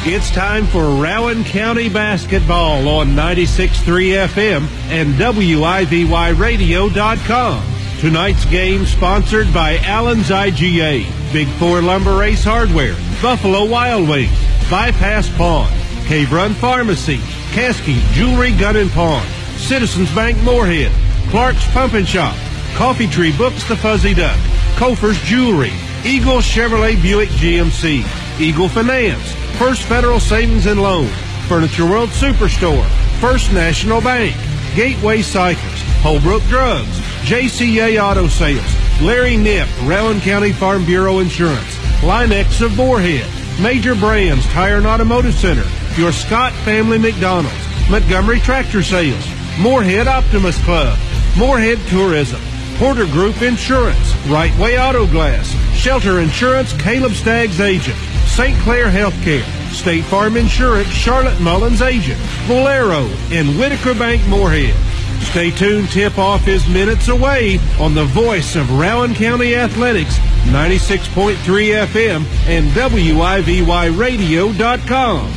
It's time for Rowan County basketball on 96.3 FM and WIVYradio.com. Tonight's game sponsored by Allen's IGA, Big Four Lumber Ace Hardware, Buffalo Wild Wings, Bypass Pawn, Cave Run Pharmacy, Caskey Jewelry Gun and Pawn, Citizens Bank Moorhead, Clark's Pump and Shop, Coffee Tree Books The Fuzzy Duck, Kofer's Jewelry, Eagle Chevrolet Buick GMC, Eagle Finance, First Federal Savings and Loan, Furniture World Superstore, First National Bank, Gateway Cycles, Holbrook Drugs, JCA Auto Sales, Larry Knipp, Rowan County Farm Bureau Insurance, Linex of Moorhead, Major Brands Tire and Automotive Center, your Scott Family McDonald's, Montgomery Tractor Sales, Moorhead Optimus Club, Moorhead Tourism, Porter Group Insurance, Right Way Auto Glass, Shelter Insurance, Caleb Staggs Agent, St. Clair Healthcare, State Farm Insurance, Charlotte Mullins Agent, Bolero, and Whitaker Bank Moorhead. Stay tuned, tip-off is minutes away on the voice of Rowan County Athletics, 96.3 FM and WIVYradio.com.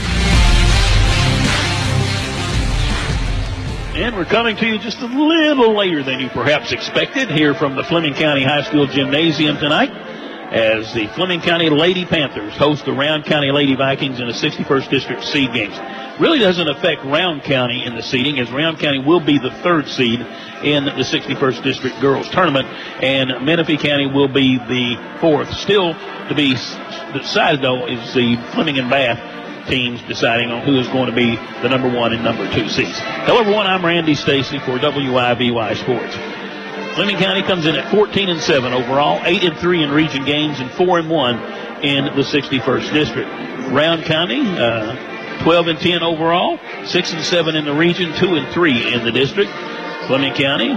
And we're coming to you just a little later than you perhaps expected here from the Fleming County High School Gymnasium tonight, as the Fleming County Lady Panthers host the Round County Lady Vikings in the 61st District seed games. Really doesn't affect Round County in the seeding, as Round County will be the third seed in the 61st District girls tournament, and Menifee County will be the fourth. Still to be decided, though, is the Fleming and Bath teams deciding on who is going to be the number 1 and number 2 seeds. Hello, everyone. I'm Randy Stacy for WIVY Sports. Fleming County comes in at 14-7 overall, 8-3 in region games, and 4-1 in the 61st District. Round County, 12-10 overall, 6-7 in the region, 2-3 in the district. Fleming County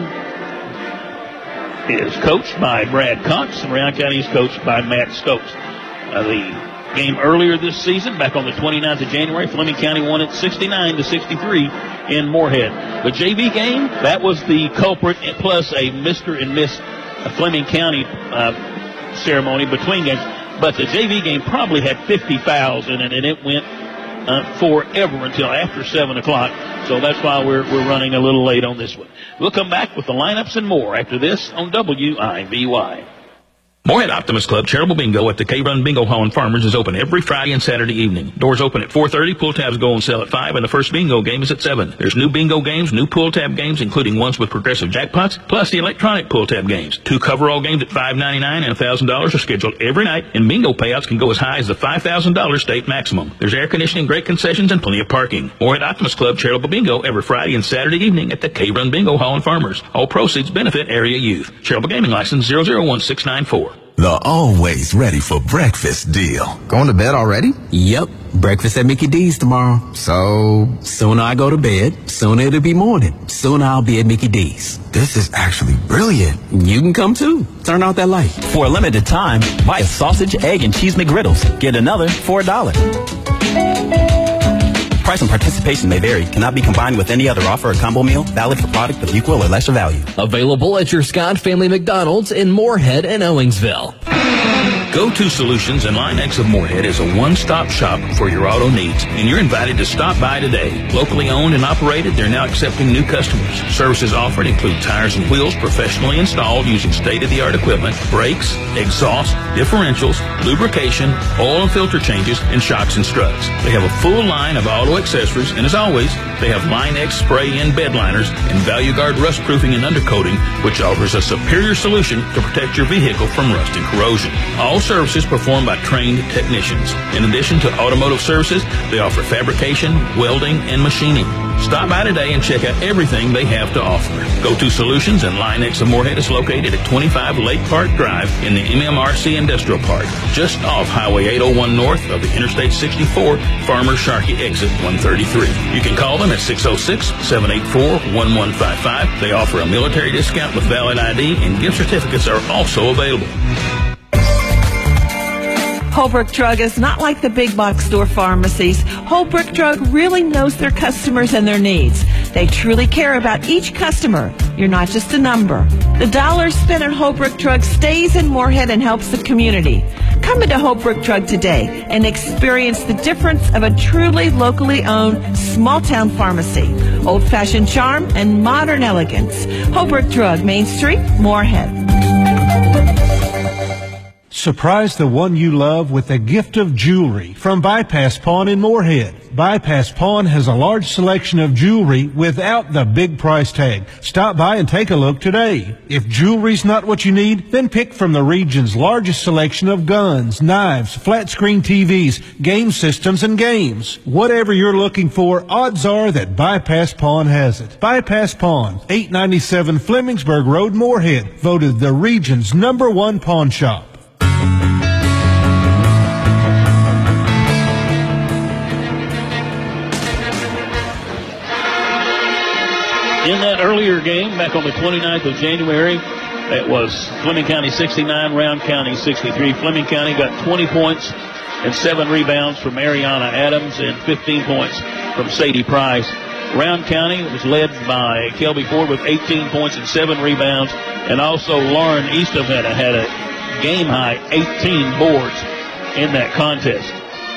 is coached by Brad Cox, and Round County is coached by Matt Stokes. The game earlier this season, back on the 29th of January, Fleming County won it 69-63 in Moorhead. The JV game, that was the culprit, plus a Mr. and Miss Fleming County ceremony between games. But the JV game probably had 50 fouls in it, and it went forever until after 7 o'clock. So that's why we're running a little late on this one. We'll come back with the lineups and more after this on WIVY. Moorhead Optimus Club Charitable Bingo at the K-Run Bingo Hall in Farmers is open every Friday and Saturday evening. Doors open at 4:30, pull tabs go on sale at 5, and the first bingo game is at 7. There's new bingo games, new pull tab games, including ones with progressive jackpots, plus the electronic pull tab games. 2 coverall games at $5.99 and $1,000 are scheduled every night, and bingo payouts can go as high as the $5,000 state maximum. There's air conditioning, great concessions, and plenty of parking. Moorhead Optimus Club Charitable Bingo every Friday and Saturday evening at the K-Run Bingo Hall in Farmers. All proceeds benefit area youth. Charitable Gaming License 001694. The always ready for breakfast deal. Going to bed already? Yep. Breakfast at Mickey D's tomorrow. So, sooner I go to bed, sooner it'll be morning. Sooner I'll be at Mickey D's. This is actually brilliant. You can come too. Turn out that light. For a limited time, buy a sausage, egg, and cheese McGriddles. Get another for $1. Price and participation may vary. Cannot be combined with any other offer or combo meal. Valid for product of equal or lesser value. Available at your Scott Family McDonald's in Moorhead and Owensville. Go-To Solutions and Linex of Moorhead is a one-stop shop for your auto needs, and you're invited to stop by today. Locally owned and operated, they're now accepting new customers. Services offered include tires and wheels professionally installed using state-of-the-art equipment, brakes, exhaust, differentials, lubrication, oil and filter changes, and shocks and struts. They have a full line of auto accessories, and as always, they have Linex spray-in bed liners and ValueGuard rust proofing and undercoating, which offers a superior solution to protect your vehicle from rust and corrosion. All services performed by trained technicians. In addition to automotive services, they offer fabrication, welding, and machining. Stop by today and check out everything they have to offer. Go-To Solutions and Linex of Moorhead is located at 25 Lake Park Drive in the MMRC Industrial Park, just off Highway 801 north of the Interstate 64, Farmers Sharkey exit 133. You can call them at 606-784-1155. They offer a military discount with valid ID, and gift certificates are also available. Holbrook Drug is not like the big box store pharmacies. Holbrook Drug really knows their customers and their needs. They truly care about each customer. You're not just a number. The dollar spent at Holbrook Drug stays in Moorhead and helps the community. Come into Holbrook Drug today and experience the difference of a truly locally owned small-town pharmacy. Old-fashioned charm and modern elegance. Holbrook Drug, Main Street, Moorhead. Surprise the one you love with a gift of jewelry from Bypass Pawn in Moorhead. Bypass Pawn has a large selection of jewelry without the big price tag. Stop by and take a look today. If jewelry's not what you need, then pick from the region's largest selection of guns, knives, flat screen TVs, game systems, and games. Whatever you're looking for, odds are that Bypass Pawn has it. Bypass Pawn, 897 Flemingsburg Road, Moorhead, voted the region's #1 pawn shop. In that earlier game, back on the 29th of January, it was Fleming County 69, Round County 63. Fleming County got 20 points and 7 rebounds from Ariana Adams and 15 points from Sadie Price. Round County was led by Kelby Ford with 18 points and 7 rebounds, and also Lauren Eastovetta had a game-high 18 boards in that contest.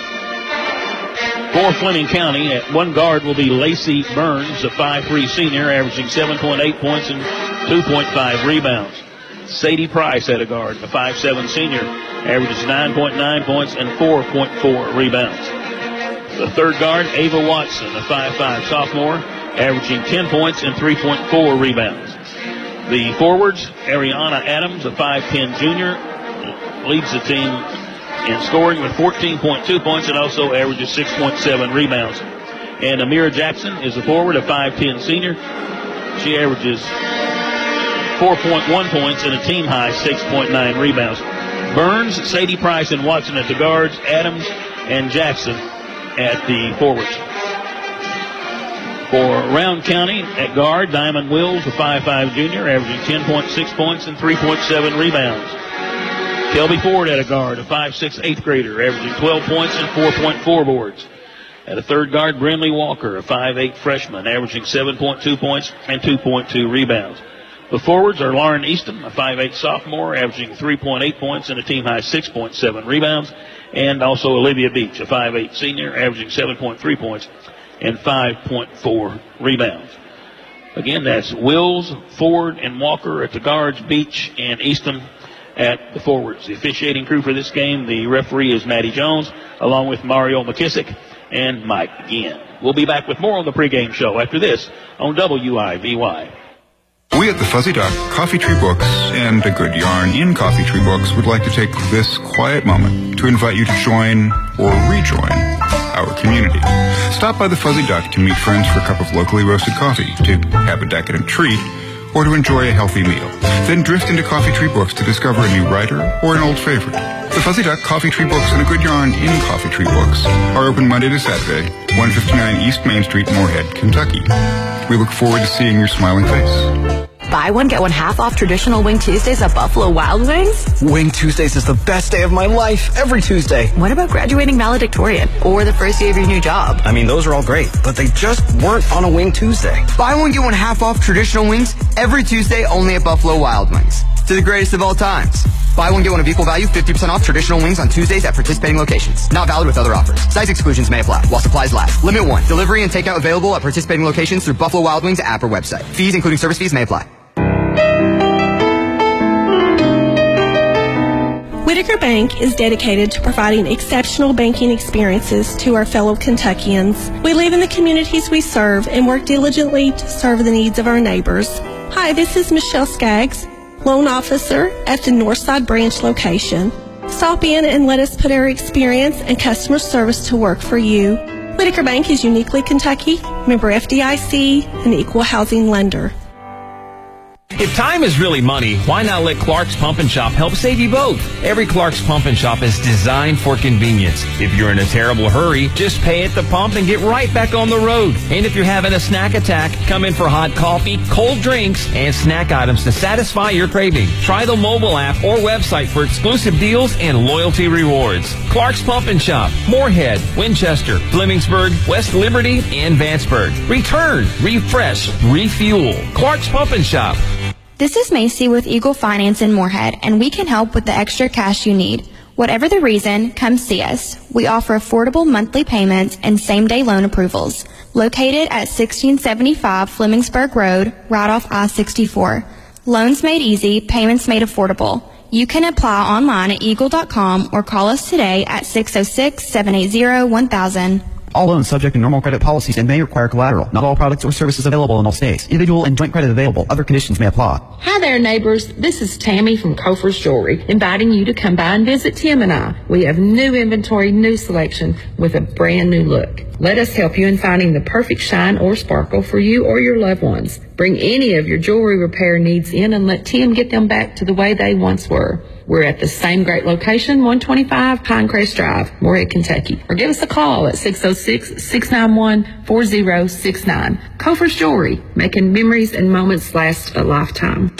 For Fleming County, at one guard will be Lacey Burns, a 5'3 senior, averaging 7.8 points and 2.5 rebounds. Sadie Price at a guard, a 5'7 senior, averages 9.9 points and 4.4 rebounds. The third guard, Ava Watson, a 5'5 sophomore, averaging 10 points and 3.4 rebounds. The forwards, Ariana Adams, a 5'10 junior, leads the team in scoring with 14.2 points and also averages 6.7 rebounds. And Amira Jackson is a forward, a 5'10 senior. She averages 4.1 points and a team-high 6.9 rebounds. Burns, Sadie Price, and Watson at the guards, Adams and Jackson at the forwards. For Round County, at guard, Diamond Wills, a 5'5 junior, averaging 10.6 points and 3.7 rebounds. Kelby Ford at a guard, a 5'6 8th grader, averaging 12 points and 4.4 boards. At a third guard, Brinley Walker, a 5'8 freshman, averaging 7.2 points and 2.2 rebounds. The forwards are Lauren Easton, a 5'8 sophomore, averaging 3.8 points and a team-high 6.7 rebounds. And also Olivia Beach, a 5'8 senior, averaging 7.3 points and 5.4 rebounds. Again, that's Wills, Ford, and Walker at the guards, Beach and Easton at the forwards. The officiating crew for this game, the referee is Matty Jones, along with Mario McKissick and Mike McGinn. We'll be back with more on the pregame show after this on WIVY. We at the Fuzzy Duck Coffee Tree Books and A Good Yarn in Coffee Tree Books would like to take this quiet moment to invite you to join or rejoin our community. Stop by the Fuzzy Duck to meet friends for a cup of locally roasted coffee, to have a decadent treat, or to enjoy a healthy meal. Then drift into Coffee Tree Books to discover a new writer or an old favorite. The Fuzzy Duck Coffee Tree Books and A Good Yarn in Coffee Tree Books are open Monday to Saturday, 159 East Main Street, Moorhead, Kentucky. We look forward to seeing your smiling face. Buy one, get one half off traditional Wing Tuesdays at Buffalo Wild Wings? Wing Tuesdays is the best day of my life, every Tuesday. What about graduating valedictorian or the first day of your new job? I mean, those are all great, but they just weren't on a Wing Tuesday. Buy one, get one half off traditional wings every Tuesday only at Buffalo Wild Wings. To the greatest of all times. Buy one, get one of equal value, 50% off traditional wings on Tuesdays at participating locations. Not valid with other offers. Size exclusions may apply while supplies last. Limit 1. Delivery and takeout available at participating locations through Buffalo Wild Wings app or website. Fees, including service fees, may apply. Whitaker Bank is dedicated to providing exceptional banking experiences to our fellow Kentuckians. We live in the communities we serve and work diligently to serve the needs of our neighbors. Hi, this is Michelle Skaggs, loan officer at the Northside branch location. Stop in and let us put our experience and customer service to work for you. Whitaker Bank is uniquely Kentucky, member FDIC, an equal housing lender. If time is really money, why not let Clark's Pump and Shop help save you both? Every Clark's Pump and Shop is designed for convenience. If you're in a terrible hurry, just pay at the pump and get right back on the road. And if you're having a snack attack, come in for hot coffee, cold drinks, and snack items to satisfy your craving. Try the mobile app or website for exclusive deals and loyalty rewards. Clark's Pump and Shop, Moorhead, Winchester, Flemingsburg, West Liberty, and Vanceburg. Return, refresh, refuel. Clark's Pump and Shop. This is Macy with Eagle Finance in Moorhead, and we can help with the extra cash you need. Whatever the reason, come see us. We offer affordable monthly payments and same-day loan approvals. Located at 1675 Flemingsburg Road, right off I-64. Loans made easy, payments made affordable. You can apply online at eagle.com or call us today at 606-780-1000. All loans subject to normal credit policies and may require collateral. Not all products or services available in all states. Individual and joint credit available. Other conditions may apply. Hi there, neighbors. This is Tammy from Kofer's Jewelry, inviting you to come by and visit Tim and I. We have new inventory, new selection with a brand new look. Let us help you in finding the perfect shine or sparkle for you or your loved ones. Bring any of your jewelry repair needs in and let Tim get them back to the way they once were. We're at the same great location, 125 Pinecrest Drive, Morehead, Kentucky. Or give us a call at 606-691-4069. Kofer's Jewelry, making memories and moments last a lifetime.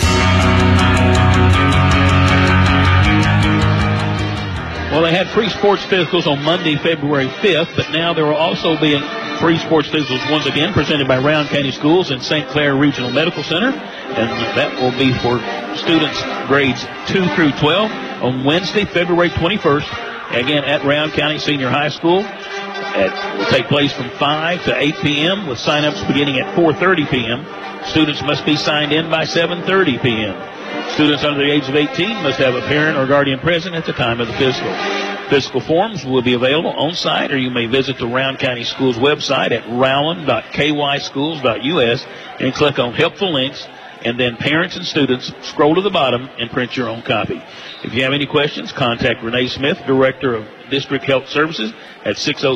Well, they had free sports physicals on Monday, February 5th, but now there will also be free sports physicals once again presented by Round County Schools and St. Clair Regional Medical Center, and that will be for students grades 2 through 12 on Wednesday, February 21st, again at Round County Senior High School. It will take place from 5 to 8 p.m. with sign-ups beginning at 4:30 p.m. Students must be signed in by 7:30 p.m. Students under the age of 18 must have a parent or guardian present at the time of the physical. Physical forms will be available on site, or you may visit the Round County Schools website at rowland.kyschools.us and click on Helpful Links, and then Parents and Students, scroll to the bottom and print your own copy. If you have any questions, contact Renee Smith, Director of District Health Services, at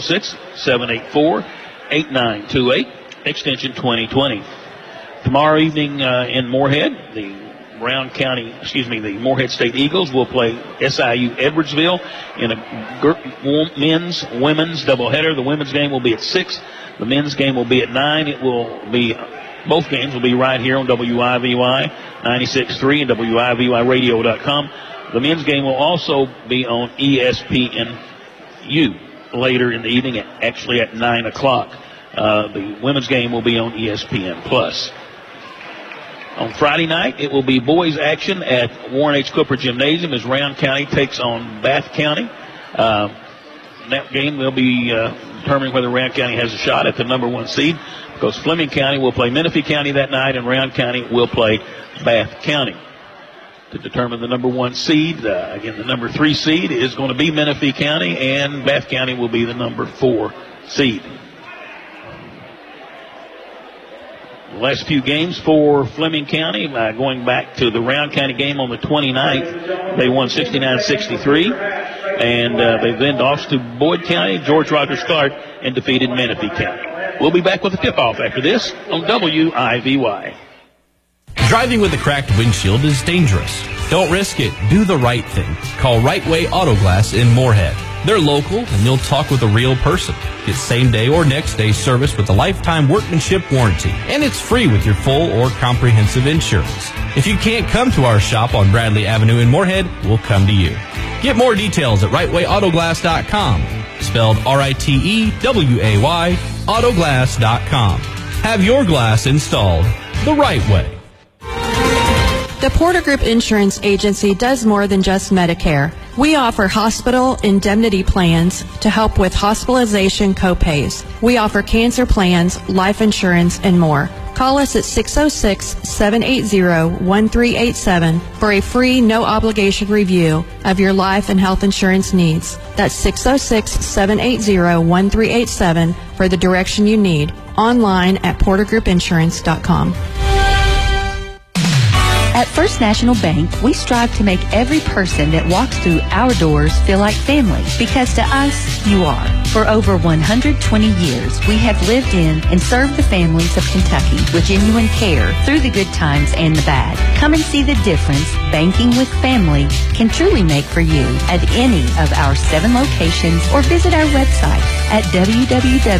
606-784-8928, extension 2020. Tomorrow evening in Morehead, the Morehead State Eagles will play SIU Edwardsville in a men's-women's doubleheader. The women's game will be at 6. The men's game will be at 9. Both games will be right here on WIVY 96.3 and WIVYradio.com. The men's game will also be on ESPNU later in the evening, actually at 9 o'clock. The women's game will be on ESPN+. On Friday night, it will be boys action at Warren H. Cooper Gymnasium as Round County takes on Bath County. That game will be determining whether Round County has a shot at the number 1 seed, because Fleming County will play Menifee County that night and Round County will play Bath County. To determine the number 1 seed, again, the number 3 seed is going to be Menifee County, and Bath County will be the number 4 seed. The last few games for Fleming County, going back to the Round County game on the 29th, they won 69-63, and they then lost to Boyd County, George Rogers Clark, and defeated Menifee County. We'll be back with the tip-off after this on WIVY. Driving with a cracked windshield is dangerous. Don't risk it. Do the right thing. Call Right Way Auto Glass in Morehead. They're local, and you'll talk with a real person. Get same-day or next-day service with a lifetime workmanship warranty. And it's free with your full or comprehensive insurance. If you can't come to our shop on Bradley Avenue in Morehead, we'll come to you. Get more details at RightWayAutoGlass.com. Spelled RITEWAY, Autoglass.com. Have your glass installed the right way. The Porter Group Insurance Agency does more than just Medicare. We offer hospital indemnity plans to help with hospitalization copays. We offer cancer plans, life insurance, and more. Call us at 606-780-1387 for a free, no-obligation review of your life and health insurance needs. That's 606-780-1387 for the direction you need. Online at portergroupinsurance.com. At First National Bank, we strive to make every person that walks through our doors feel like family, because to us, you are. For over 120 years, we have lived in and served the families of Kentucky with genuine care through the good times and the bad. Come and see the difference banking with family can truly make for you at any of our 7 locations, or visit our website at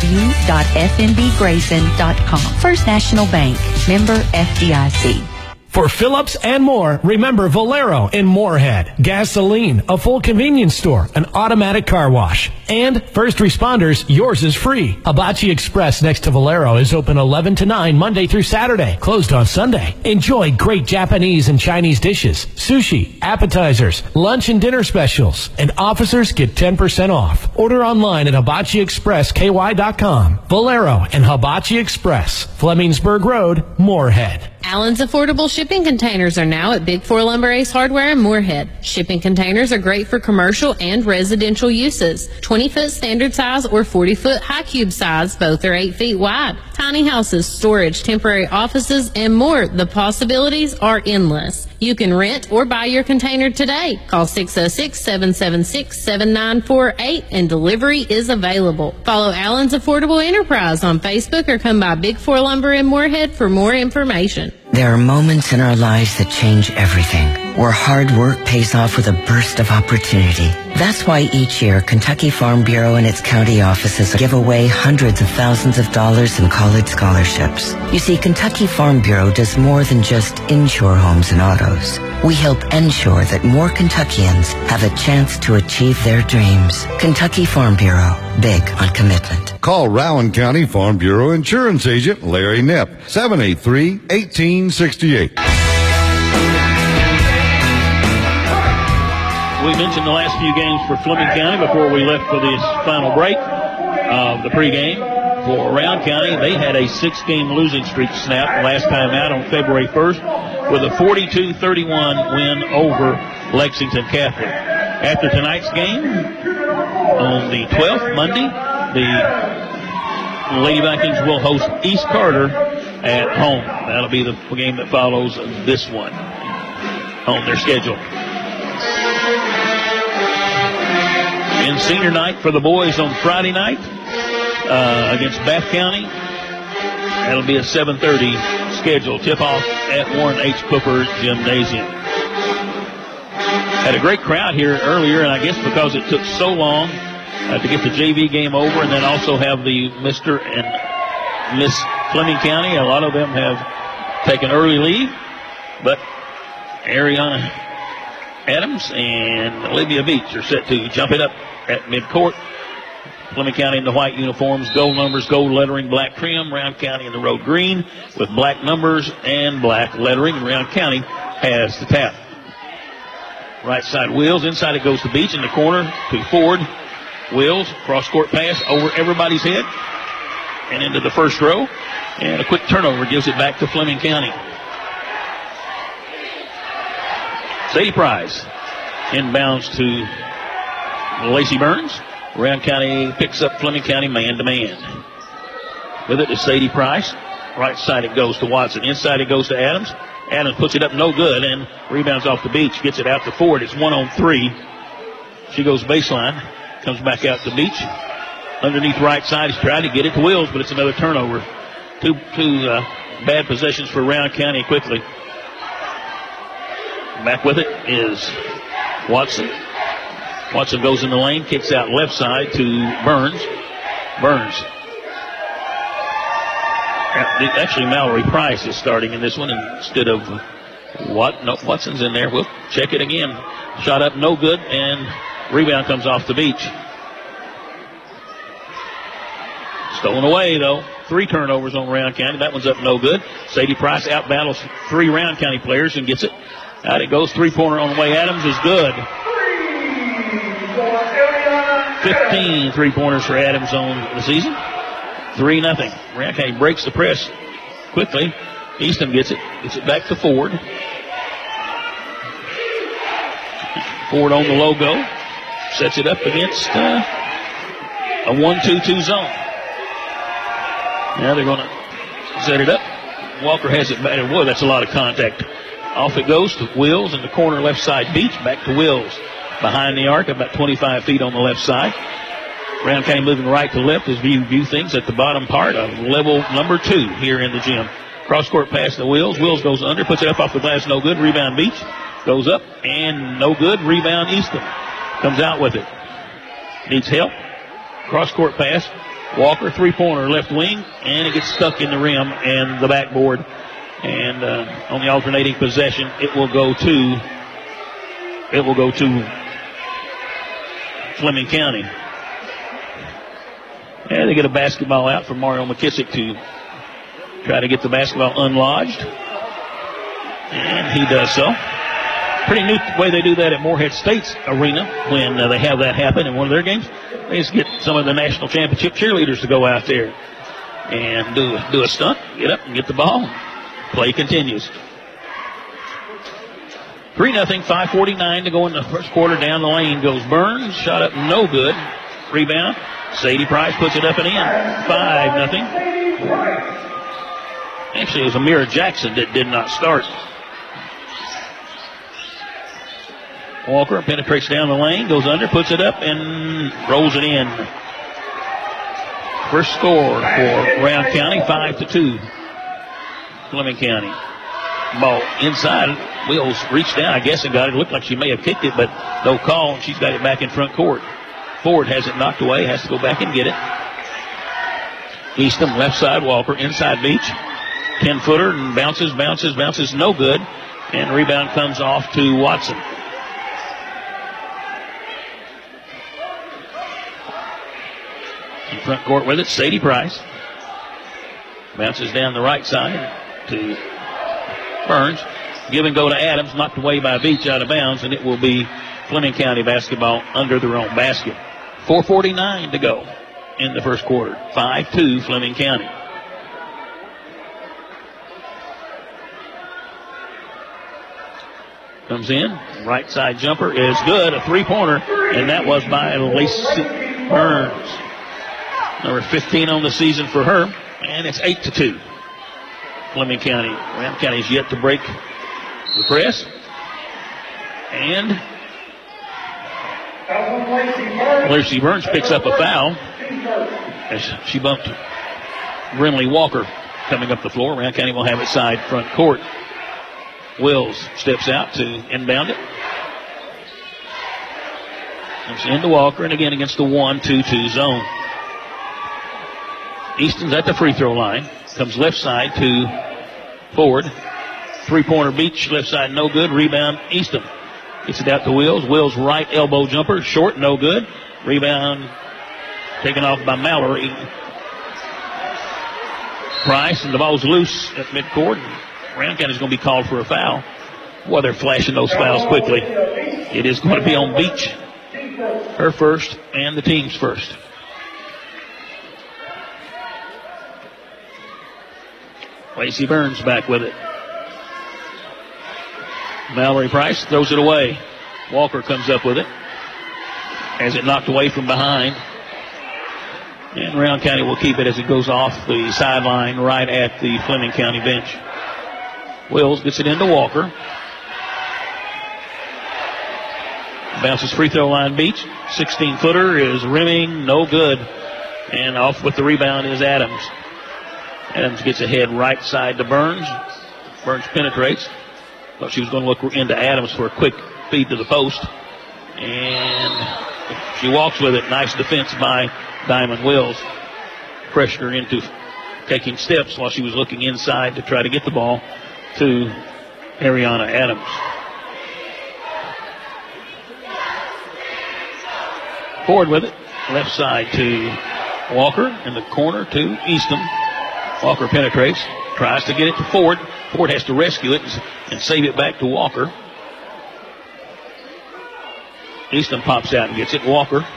www.fnbgrayson.com. First National Bank, member FDIC. For Phillips and more, remember Valero in Moorhead. Gasoline, a full convenience store, an automatic car wash. And first responders, yours is free. Hibachi Express next to Valero is open 11 to 9 Monday through Saturday, closed on Sunday. Enjoy great Japanese and Chinese dishes, sushi, appetizers, lunch and dinner specials, and officers get 10% off. Order online at hibachiexpressky.com. Valero and Hibachi Express, Flemingsburg Road, Moorhead. Allen's Affordable Shipping Containers are now at Big 4 Lumber Ace Hardware in Moorhead. Shipping containers are great for commercial and residential uses. 20-foot standard size or 40-foot high cube size, both are 8 feet wide. Tiny houses, storage, temporary offices, and more. The possibilities are endless. You can rent or buy your container today. Call 606-776-7948 and delivery is available. Follow Allen's Affordable Enterprise on Facebook or come by Big 4 Lumber in Moorhead for more information. There are moments in our lives that change everything, where hard work pays off with a burst of opportunity. That's why each year, Kentucky Farm Bureau and its county offices give away hundreds of thousands of dollars in college scholarships. You see, Kentucky Farm Bureau does more than just insure homes and autos. We help ensure that more Kentuckians have a chance to achieve their dreams. Kentucky Farm Bureau, big on commitment. Call Rowan County Farm Bureau Insurance Agent Larry Knepp, 783-1868. We mentioned the last few games for Fleming County before we left for this final break of the pregame. For Rowan County, they had a 6-game losing streak snapped last time out on February 1st with a 42-31 win over Lexington Catholic. After tonight's game, on the 12th, Monday, the Lady Vikings will host East Carter at home. That'll be the game that follows this one on their schedule. And senior night for the boys on Friday night against Bath County. That'll be a 7:30 schedule. Tip-off at Warren H. Cooper Gymnasium. Had a great crowd here earlier, and I guess because it took so long to get the JV game over and then also have the Mr. and Miss Fleming County, a lot of them have taken early leave, but Ariana Adams and Olivia Beach are set to jump it up at midcourt. Fleming County in the white uniforms, gold numbers, gold lettering, black trim. Rowan County in the road green with black numbers and black lettering. Rowan County has the tap. Right side Wills. Inside it goes to Beach in the corner to Ford. Wills, cross-court pass over everybody's head and into the first row. And a quick turnover gives it back to Fleming County. Sadie Price inbounds to Lacey Burns. Rowan County picks up Fleming County man-to-man. With it is Sadie Price. Right side it goes to Watson. Inside it goes to Adams. Adams puts it up no good and rebounds off the Beach. Gets it out to Ford. It's 1-on-3. She goes baseline. Comes back out to Beach. Underneath right side. He's trying to get it to Wills, but it's another turnover. Two bad possessions for Rowan County quickly. Back with it is Watson. Watson goes in the lane, kicks out left side to Burns. Burns. Actually, Mallory Price is starting in this one instead of Watson's in there. We'll check it again. Shot up, no good, and rebound comes off the Beach. Stolen away, though. 3 turnovers on Rowan County. That one's up no good. Sadie Price outbattles 3 Rowan County players and gets it. Out it goes. 3-pointer on the way. Adams is good. 15 3-pointers for Adams on the season. 3-0. Rowan County breaks the press quickly. Easton gets it back to Ford. Ford on the logo. Sets it up against a 1-2-2 zone. Now they're going to set it up. Walker has it back. Boy, that's a lot of contact. Off it goes to Wills in the corner left side. Beach back to Wills. Behind the arc, about 25 feet on the left side. Rowan County moving right to left as we view things at the bottom part of level number 2 here in the gym. Cross-court pass to Wills. Wills goes under, puts it up off the glass, no good. Rebound Beach. Goes up and no good. Rebound Easton. Comes out with it. Needs help. Cross-court pass. Walker, 3-pointer left wing, and it gets stuck in the rim and the backboard And on the alternating possession, it will go to Fleming County. And they get a basketball out from Mario McKissick to try to get the basketball unlodged. And he does so. Pretty neat way they do that at Morehead State's arena when they have that happen in one of their games. They just get some of the national championship cheerleaders to go out there and do a stunt, get up and get the ball. Play continues. 3-0, 5:49 to go in the first quarter. Down the lane goes Burns. Shot up, no good. Rebound. Sadie Price puts it up and in. 5-0. Actually, it was Amira Jackson that did not start. Walker penetrates down the lane, goes under, puts it up, and rolls it in. First score for Round County, 5-2. Fleming County. Ball inside. Wills reached down, I guess, and got it. It looked like she may have kicked it, but no call. She's got it back in front court. Ford has it knocked away, has to go back and get it. Eastham, left side, Walker, inside Beach. 10-footer and bounces, no good. And rebound comes off to Watson. In front court with it, Sadie Price. Bounces down the right side to Burns. Give and go to Adams, knocked away by Beach out of bounds, and it will be Fleming County basketball under their own basket. 4:49 to go in the first quarter. 5-2 Fleming County. Comes in, right side jumper is good, a three-pointer, and that was by Lacey Burns. Number 15 on the season for her, and it's 8-2. Fleming County. Round County is yet to break the press. And Lacey Burns picks up a foul as she bumped Brinley Walker coming up the floor. Round County will have it side front court. Wills steps out to inbound it. Comes into Walker, and again against the 1-2-2 zone. Easton's at the free throw line. Comes left side to Ford. Three-pointer Beach, left side no good. Rebound Easton. Gets it out to Wills. Wills right elbow jumper, short, no good. Rebound taken off by Mallory. Price, and the ball's loose at midcourt. Round County's going to be called for a foul. Boy, they're flashing those fouls quickly. It is going to be on Beach. Her first and the team's first. Lacey Burns back with it. Mallory Price throws it away. Walker comes up with it. Has it knocked away from behind. And Round County will keep it as it goes off the sideline right at the Fleming County bench. Wills gets it into Walker. Bounces free throw line Beach. 16-footer is rimming, no good. And off with the rebound is Adams. Adams gets ahead right side to Burns. Burns penetrates. Thought she was going to look into Adams for a quick feed to the post. And she walks with it. Nice defense by Diamond Wills. Pressured her into taking steps while she was looking inside to try to get the ball to Ariana Adams. Ford with it. Left side to Walker. In the corner to Easton. Walker penetrates. Tries to get it to Ford. Ford has to rescue it and save it back to Walker. Easton pops out and gets it. Walker.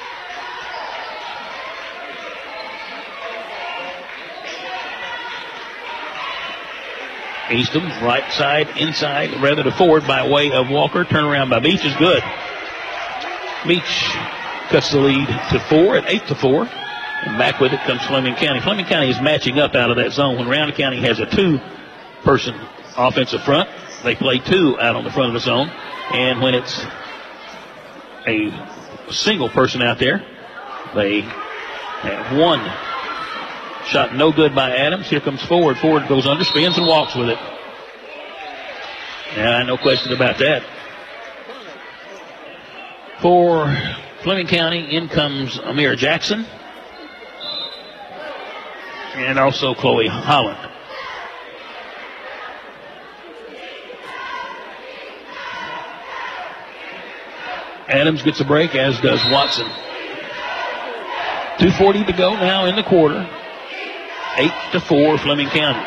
Easton, right side, inside, rather to Ford by way of Walker. Turnaround by Beach is good. Beach cuts the lead to 4 at 8-4. And back with it comes Fleming County. Fleming County is matching up out of that zone. When Round County has a two-person offensive front, they play two out on the front of the zone. And when it's a single person out there, they have one. Shot no good by Adams. Here comes Ford. Ford goes under, spins, and walks with it. Yeah, no question about that. For Fleming County, in comes Amira Jackson. And also Chloe Holland. Adams gets a break, as does Watson. 2:40 to go now in the quarter. 8-4 Fleming County.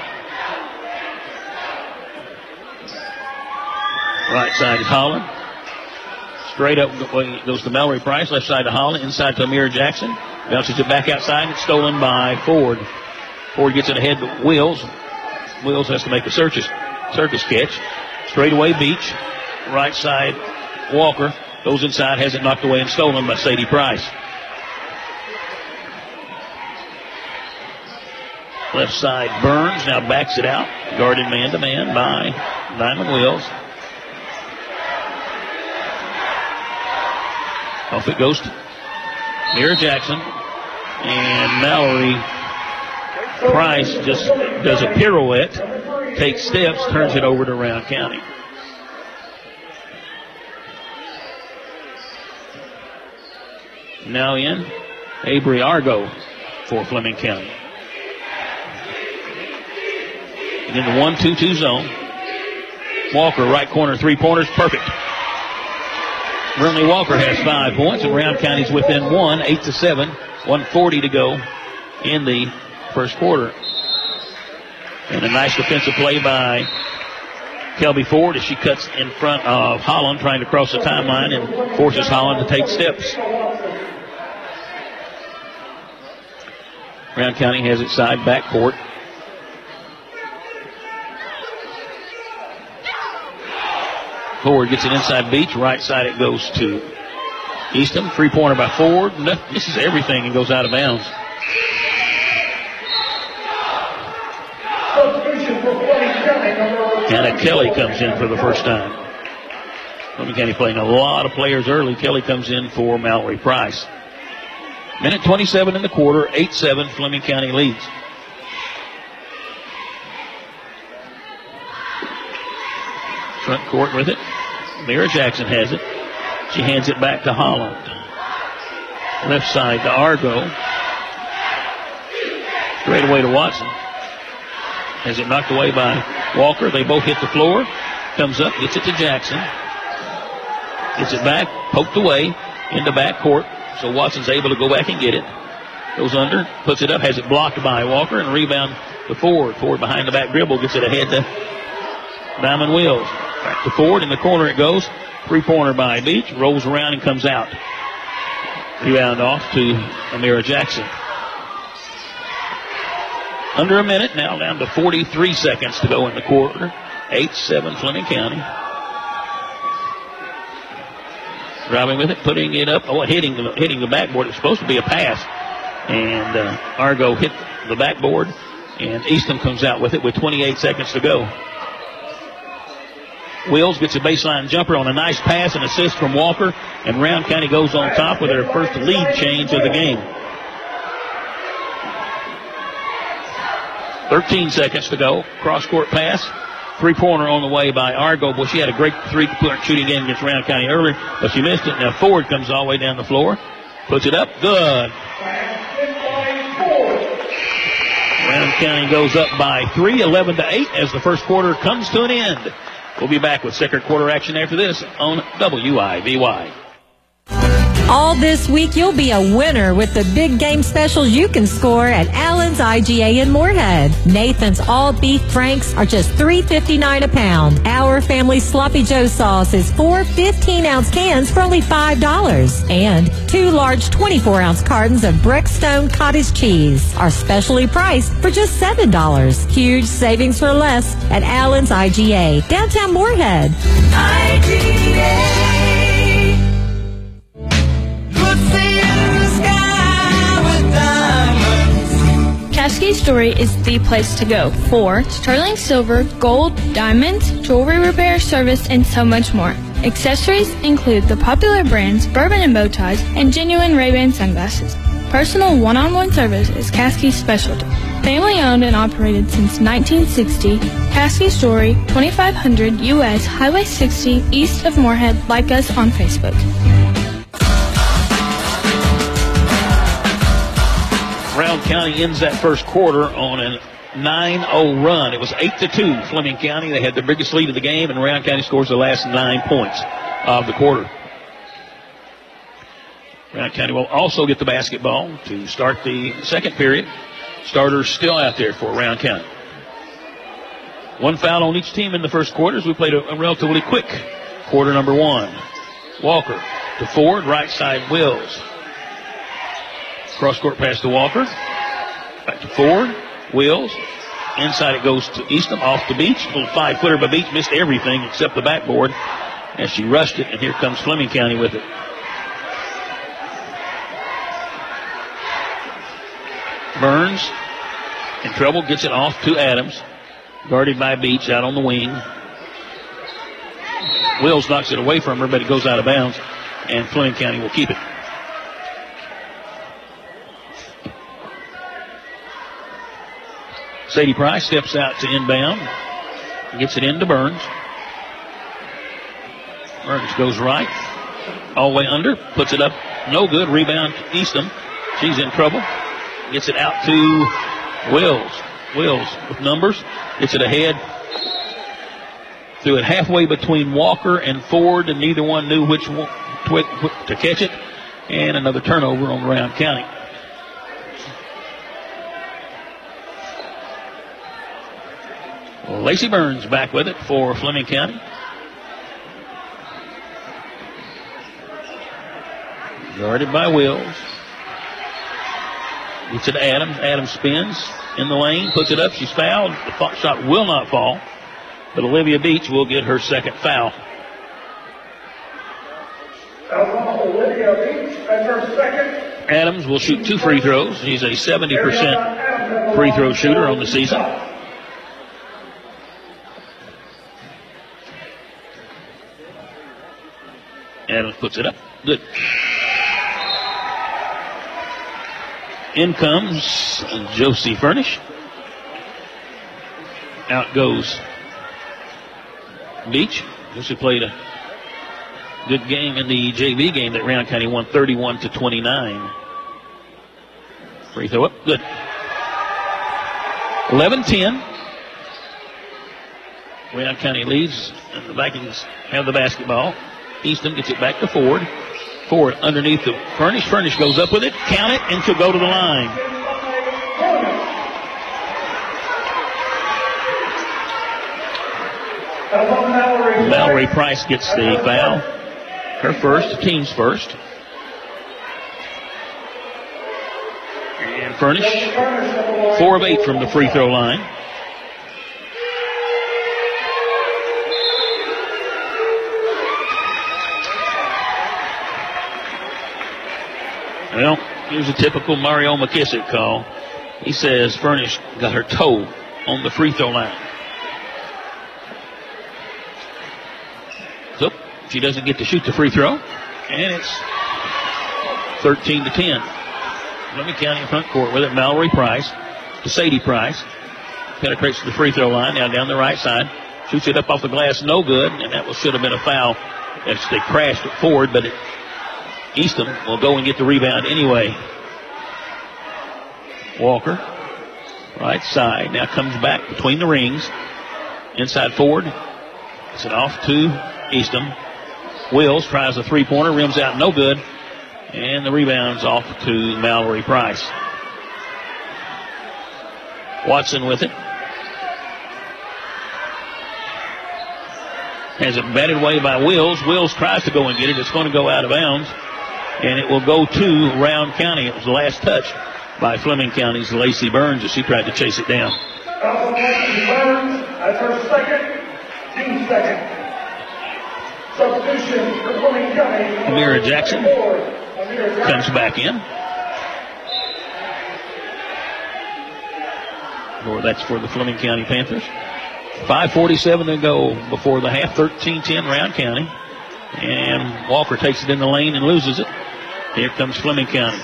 Right side is Holland. Straight up goes to Mallory Price. Left side to Holland. Inside to Amira Jackson. Bounces it back outside. It's stolen by Ford. Ford gets it ahead to Wills. Wills has to make a circus catch. Straight away Beach. Right side Walker. Goes inside. Has it knocked away and stolen by Sadie Price. Left side Burns now backs it out. Guarded man-to-man by Diamond Wills. Off it goes to Mira Jackson. And Mallory Price just does a pirouette, takes steps, turns it over to Round County. Now in Avery Argo for Fleming County. And in the 1-2-2 zone. Walker, right corner, three-pointers, perfect. Burnley Walker has 5 points, and Round County's within 1, 8-7, 1:40 to go in the first quarter. And a nice defensive play by Kelby Ford as she cuts in front of Holland, trying to cross the timeline and forces Holland to take steps. Round County has its side backcourt. Ford gets it inside Beach. Right side it goes to Eastham. Three-pointer by Ford. Misses everything and goes out of bounds. Anna Kelly comes in for the first time. Fleming County playing a lot of players early. Kelly comes in for Mallory Price. Minute 27 in the quarter. 8-7 Fleming County leads. Front court with it. Mira Jackson has it. She hands it back to Holland. Left side to Argo. Straight away to Watson. Has it knocked away by Walker. They both hit the floor. Comes up, gets it to Jackson. Gets it back, poked away into back court. So Watson's able to go back and get it. Goes under, puts it up, has it blocked by Walker, and rebound to Ford. Ford behind the back dribble, gets it ahead to Diamond Wills. Back to Ford, in the corner it goes. Three-pointer by Beach, rolls around and comes out. Rebound off to Amira Jackson. Under a minute now, down to 43 seconds to go in the quarter. 8-7 Fleming County. Driving with it, putting it up, hitting the backboard. It was supposed to be a pass. And Argo hit the backboard, and Eastham comes out with it with 28 seconds to go. Wills gets a baseline jumper on a nice pass and assist from Walker, and Round County goes on top with their first lead change of the game. 13 seconds to go. Cross-court pass. Three-pointer on the way by Argo. Boy, she had a great three-point shooting game against Round County earlier, but she missed it. Now Ford comes all the way down the floor. Puts it up. Good. Round County goes up by 3, 11-8, as the first quarter comes to an end. We'll be back with second quarter action after this on WIVY. All this week, you'll be a winner with the big game specials you can score at Allen's IGA in Moorhead. Nathan's all beef franks are just $3.59 a pound. Our family Sloppy Joe sauce is 4 15-ounce cans for only $5. And 2 large 24-ounce cartons of Breakstone cottage cheese are specially priced for just $7. Huge savings for less at Allen's IGA, downtown Moorhead. IGA. Caskey Story is the place to go for sterling silver, gold, diamonds, jewelry repair, service, and so much more. Accessories include the popular brands Bourbon and Bow Ties and genuine Ray-Ban sunglasses. Personal one-on-one service is Caskey's specialty. Family owned and operated since 1960, Caskey Story, 2500 U.S. Highway 60 east of Moorhead. Like us on Facebook. Round County ends that first quarter on a 9-0 run. It was 8-2 Fleming County. They had the biggest lead of the game, and Round County scores the last 9 points of the quarter. Round County will also get the basketball to start the second period. Starters still out there for Round County. One foul on each team in the first quarter as we played a relatively quick quarter number one. Walker to Ford, right side Wills. Cross court pass to Walker. Back to Ford. Wills. Inside it goes to Eastham, off the Beach. Little 5-footer by Beach, missed everything except the backboard as she rushed it, and here comes Fleming County with it. Burns in trouble, gets it off to Adams. Guarded by Beach out on the wing. Wills knocks it away from her, but it goes out of bounds, and Fleming County will keep it. Sadie Price steps out to inbound. Gets it into Burns. Burns goes right. All the way under. Puts it up. No good. Rebound to Eastham. She's in trouble. Gets it out to Wills. Wills with numbers. Gets it ahead. Threw it halfway between Walker and Ford, and neither one knew which one to catch it. And another turnover on Round County. Lacey Burns back with it for Fleming County. Guarded by Wills. Gets it to Adams. Adams spins in the lane, puts it up. She's fouled. The shot will not fall, but Olivia Beach will get her second foul. Olivia Beach, that's her second. Adams will shoot 2 free throws. She's a 70% free throw shooter on the season. Adams puts it up. Good. In comes Josie Furnish. Out goes Beach. Josie played a good game in the JV game that Round County won 31-29. Free throw up. Good. 11-10. Round County leads, and the Vikings have the basketball. Eastham gets it back to Ford. Ford underneath the Furnish. Furnish goes up with it. Count it, and she'll go to the line. Mallory Price gets the foul. Her first, team's first. And Furnish, 4 of 8 from the free throw line. Well, here's a typical Mario McKissick call. He says Furnish got her toe on the free throw line. So she doesn't get to shoot the free throw, and it's 13-10. Fleming County in front court with it. Mallory Price to Sadie Price. Penetrates to the free throw line, now down the right side. Shoots it up off the glass, no good, and that should have been a foul as they crashed it forward, but Eastham will go and get the rebound anyway. Walker, right side, now comes back between the rings. Inside Ford. Gets it off to Eastham. Wills tries a three-pointer, rims out, no good. And the rebound's off to Mallory Price. Watson with it. Has it batted away by Wills. Wills tries to go and get it. It's going to go out of bounds. And it will go to Round County. It was the last touch by Fleming County's Lacey Burns as she tried to chase it down. Burns as her second, team second. Substitution for Fleming County. Amira Jackson comes back in. Or that's for the Fleming County Panthers. 5:47 to go before the half. 13-10 Round County. And Walker takes it in the lane and loses it. Here comes Fleming County.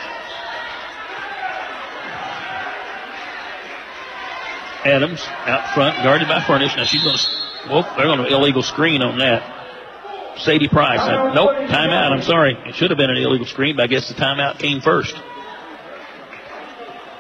Adams out front, guarded by Furnish. Now she's going to, they're going to illegal screen on that. Sadie Price. Nope, timeout. I'm sorry. It should have been an illegal screen, but I guess the timeout came first.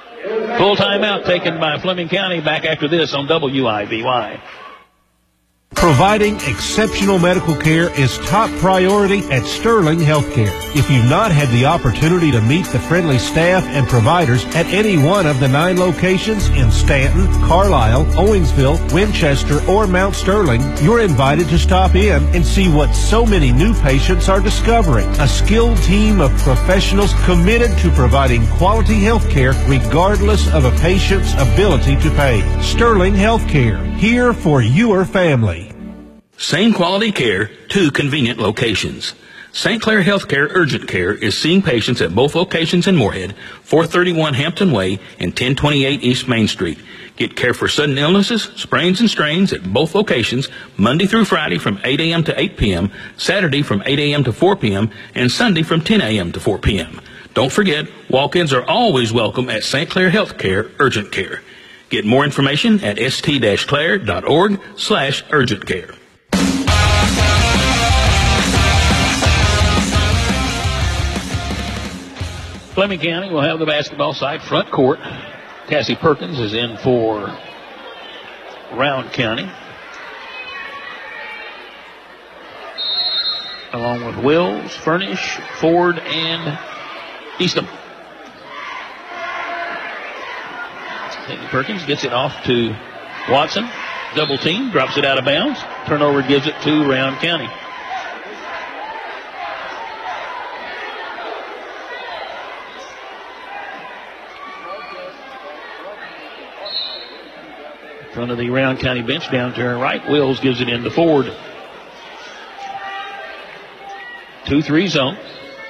Full timeout taken by Fleming County. Back after this on WIVY. Providing exceptional medical care is top priority at Sterling Healthcare. If you've not had the opportunity to meet the friendly staff and providers at any one of the 9 locations in Stanton, Carlisle, Owensville, Winchester, or Mount Sterling, you're invited to stop in and see what so many new patients are discovering. A skilled team of professionals committed to providing quality health care regardless of a patient's ability to pay. Sterling Healthcare, here for your family. Same quality care, 2 convenient locations. St. Clair Healthcare Urgent Care is seeing patients at both locations in Moorhead, 431 Hampton Way and 1028 East Main Street. Get care for sudden illnesses, sprains and strains at both locations Monday through Friday from 8 a.m. to 8 p.m., Saturday from 8 a.m. to 4 p.m., and Sunday from 10 a.m. to 4 p.m. Don't forget, walk-ins are always welcome at St. Clair Healthcare Urgent Care. Get more information at st-clair.org/urgent care. Fleming County will have the basketball side front court. Cassie Perkins is in for Round County, along with Wills, Furnish, Ford, and Eastham. Perkins gets it off to Watson. Double team, drops it out of bounds. Turnover gives it to Round County. In front of the Round County bench down to her right. Wills gives it into Ford. 2-3 zone.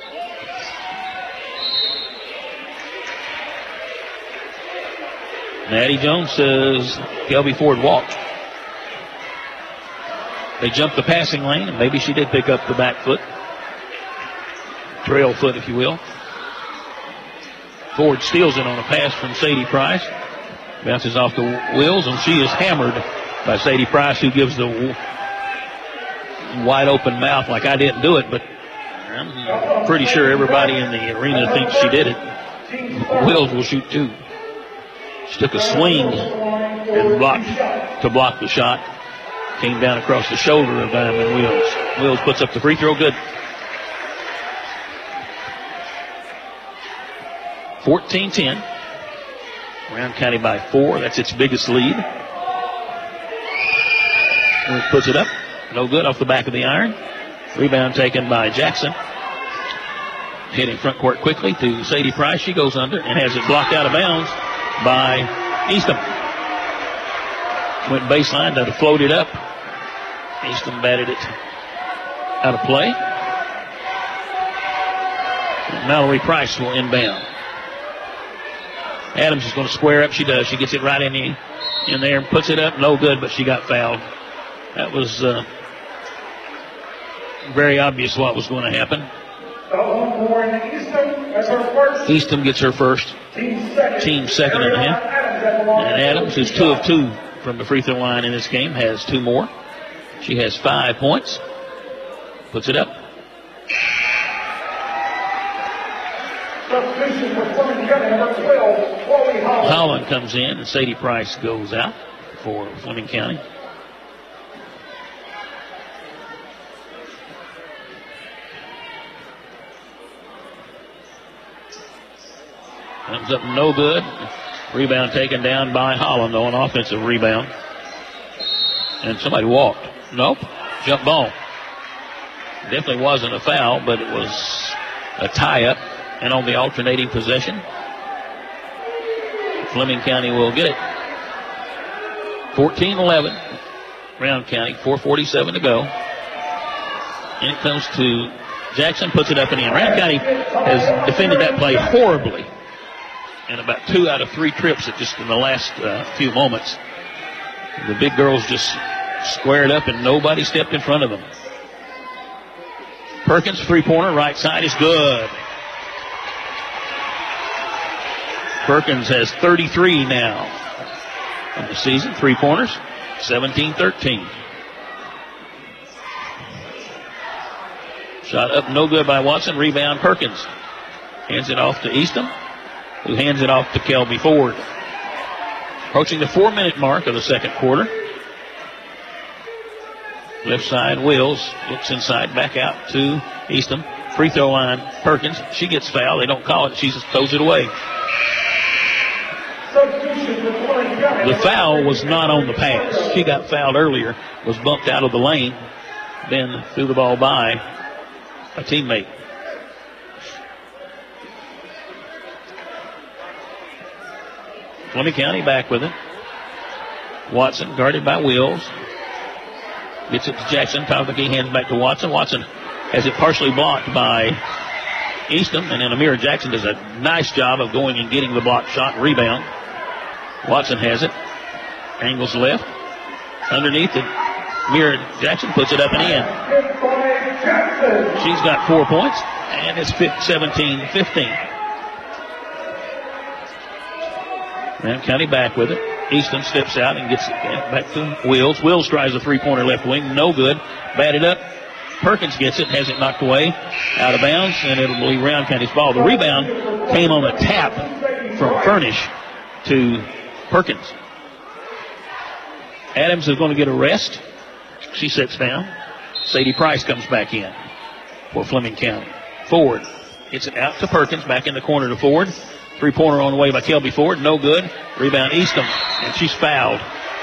Maddie Jones says Kelby Ford walked. They jumped the passing lane, and maybe she did pick up the back foot. Trail foot, if you will. Ford steals it on a pass from Sadie Price. Bounces off to Wills, and she is hammered by Sadie Price, who gives the wide open mouth like I didn't do it, but I'm pretty sure everybody in the arena thinks she did it. Wills will shoot 2. She took a swing and blocked the shot. Came down across the shoulder of Diamond Wills. Wills puts up the free throw, good. 14-10. Round County by 4. That's its biggest lead. Wills puts it up. No good off the back of the iron. Rebound taken by Jackson. Hitting front court quickly to Sadie Price. She goes under and has it blocked out of bounds by Eastham. Went baseline to float it up. Eastham batted it out of play. And Mallory Price will inbound. Adams is going to square up. She does. She gets it right in there and puts it up. No good, but she got fouled. That was very obvious what was going to happen. Eastham gets her first. Team second and a half. And Adams, who's 2 of 2 from the free throw line in this game, has 2 more. She has 5 points. Puts it up. Holland comes in, and Sadie Price goes out for Fleming County. Comes up no good. Rebound taken down by Holland, though, an offensive rebound. And somebody walked. Nope. Jump ball. Definitely wasn't a foul, but it was a tie-up. And on the alternating possession, Fleming County will get it. 14-11. Round County, 4:47 to go. And it comes to Jackson, puts it up and in. Round County has defended that play horribly. And about 2 out of 3 trips just in the last few moments. The big girls just squared up and nobody stepped in front of them. Perkins, 3-pointer, right side is good. Perkins has 33 now in the season, 3-pointers, 17-13. Shot up, no good by Watson. Rebound, Perkins. Hands it off to Eastham, who hands it off to Kelby Ford. Approaching the 4-minute mark of the second quarter. Left side, Wills looks inside, back out to Eastham. Free throw line, Perkins. She gets fouled. They don't call it. She just throws it away. The foul was not on the pass. She got fouled earlier, was bumped out of the lane, then threw the ball by a teammate. Fleming County back with it. Watson guarded by Wills. Gets it to Jackson. Top of the key, hands back to Watson. Watson has it partially blocked by Eastham, and then Amira Jackson does a nice job of going and getting the block shot and rebound. Watson has it. Angles left. Underneath it, Amira Jackson puts it up and in. She's got 4 points, and it's 17-15. Graham County back with it. Eastham steps out and gets it back to Wills. Wills tries a three-pointer left wing. No good. Batted up. Perkins gets it, has it knocked away, out of bounds, and it'll be Round County's ball. The rebound came on a tap from Furnish to Perkins. Adams is going to get a rest. She sits down. Sadie Price comes back in for Fleming County. Ford gets it out to Perkins, back in the corner to Ford. Three-pointer on the way by Kelby Ford. No good. Rebound Eastham, and she's fouled.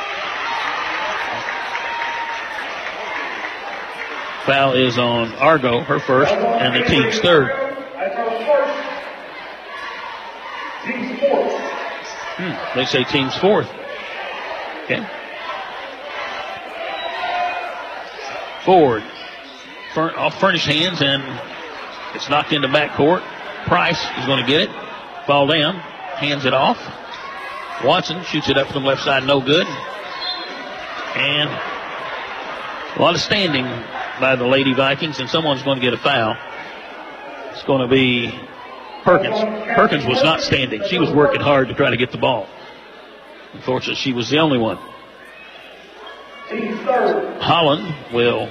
Foul is on Argo, her first, and the team's third. They say team's fourth. Okay. Ford off Furnish hands, and it's knocked into backcourt. Price is going to get it. Fall down, hands it off. Watson shoots it up from the left side, no good. And a lot of standing by the Lady Vikings, and someone's going to get a foul. It's going to be Perkins. Perkins was not standing. She was working hard to try to get the ball. Unfortunately, she was the only one. Holland will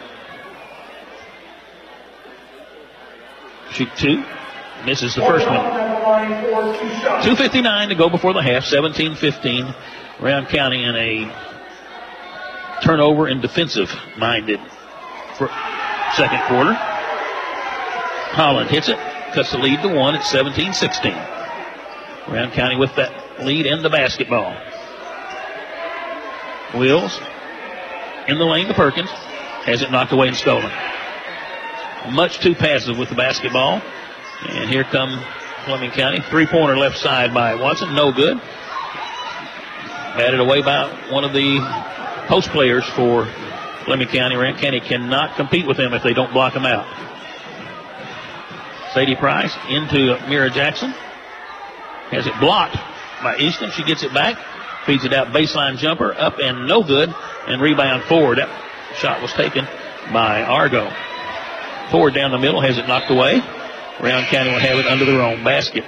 shoot two. Misses the first one. 2:59 to go before the half. 17-15. Round County in a turnover and defensive-minded second quarter. Holland hits it. Cuts the lead to one at 17-16. Round County with that lead in the basketball. Wills in the lane to Perkins. Has it knocked away and stolen. Much too passive with the basketball. And here come Fleming County. Three-pointer left side by Watson. No good. Batted away by one of the post players for Fleming County. Round County cannot compete with them if they don't block them out. Sadie Price into Mira Jackson. Has it blocked by Eastham. She gets it back. Feeds it out. Baseline jumper. Up and no good. And rebound forward. That shot was taken by Argo. Forward down the middle. Has it knocked away. Round County will have it under their own basket.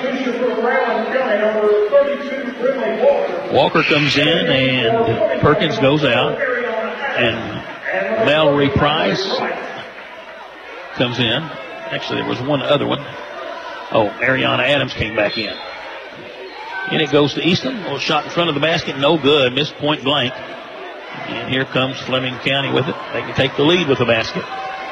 Walker comes in and Perkins goes out. And Mallory Price comes in. Actually, there was one other one. Oh, Ariana Adams came back in. And it goes to Eastham. A little shot in front of the basket. No good. Missed point blank. And here comes Fleming County with it. They can take the lead with the basket.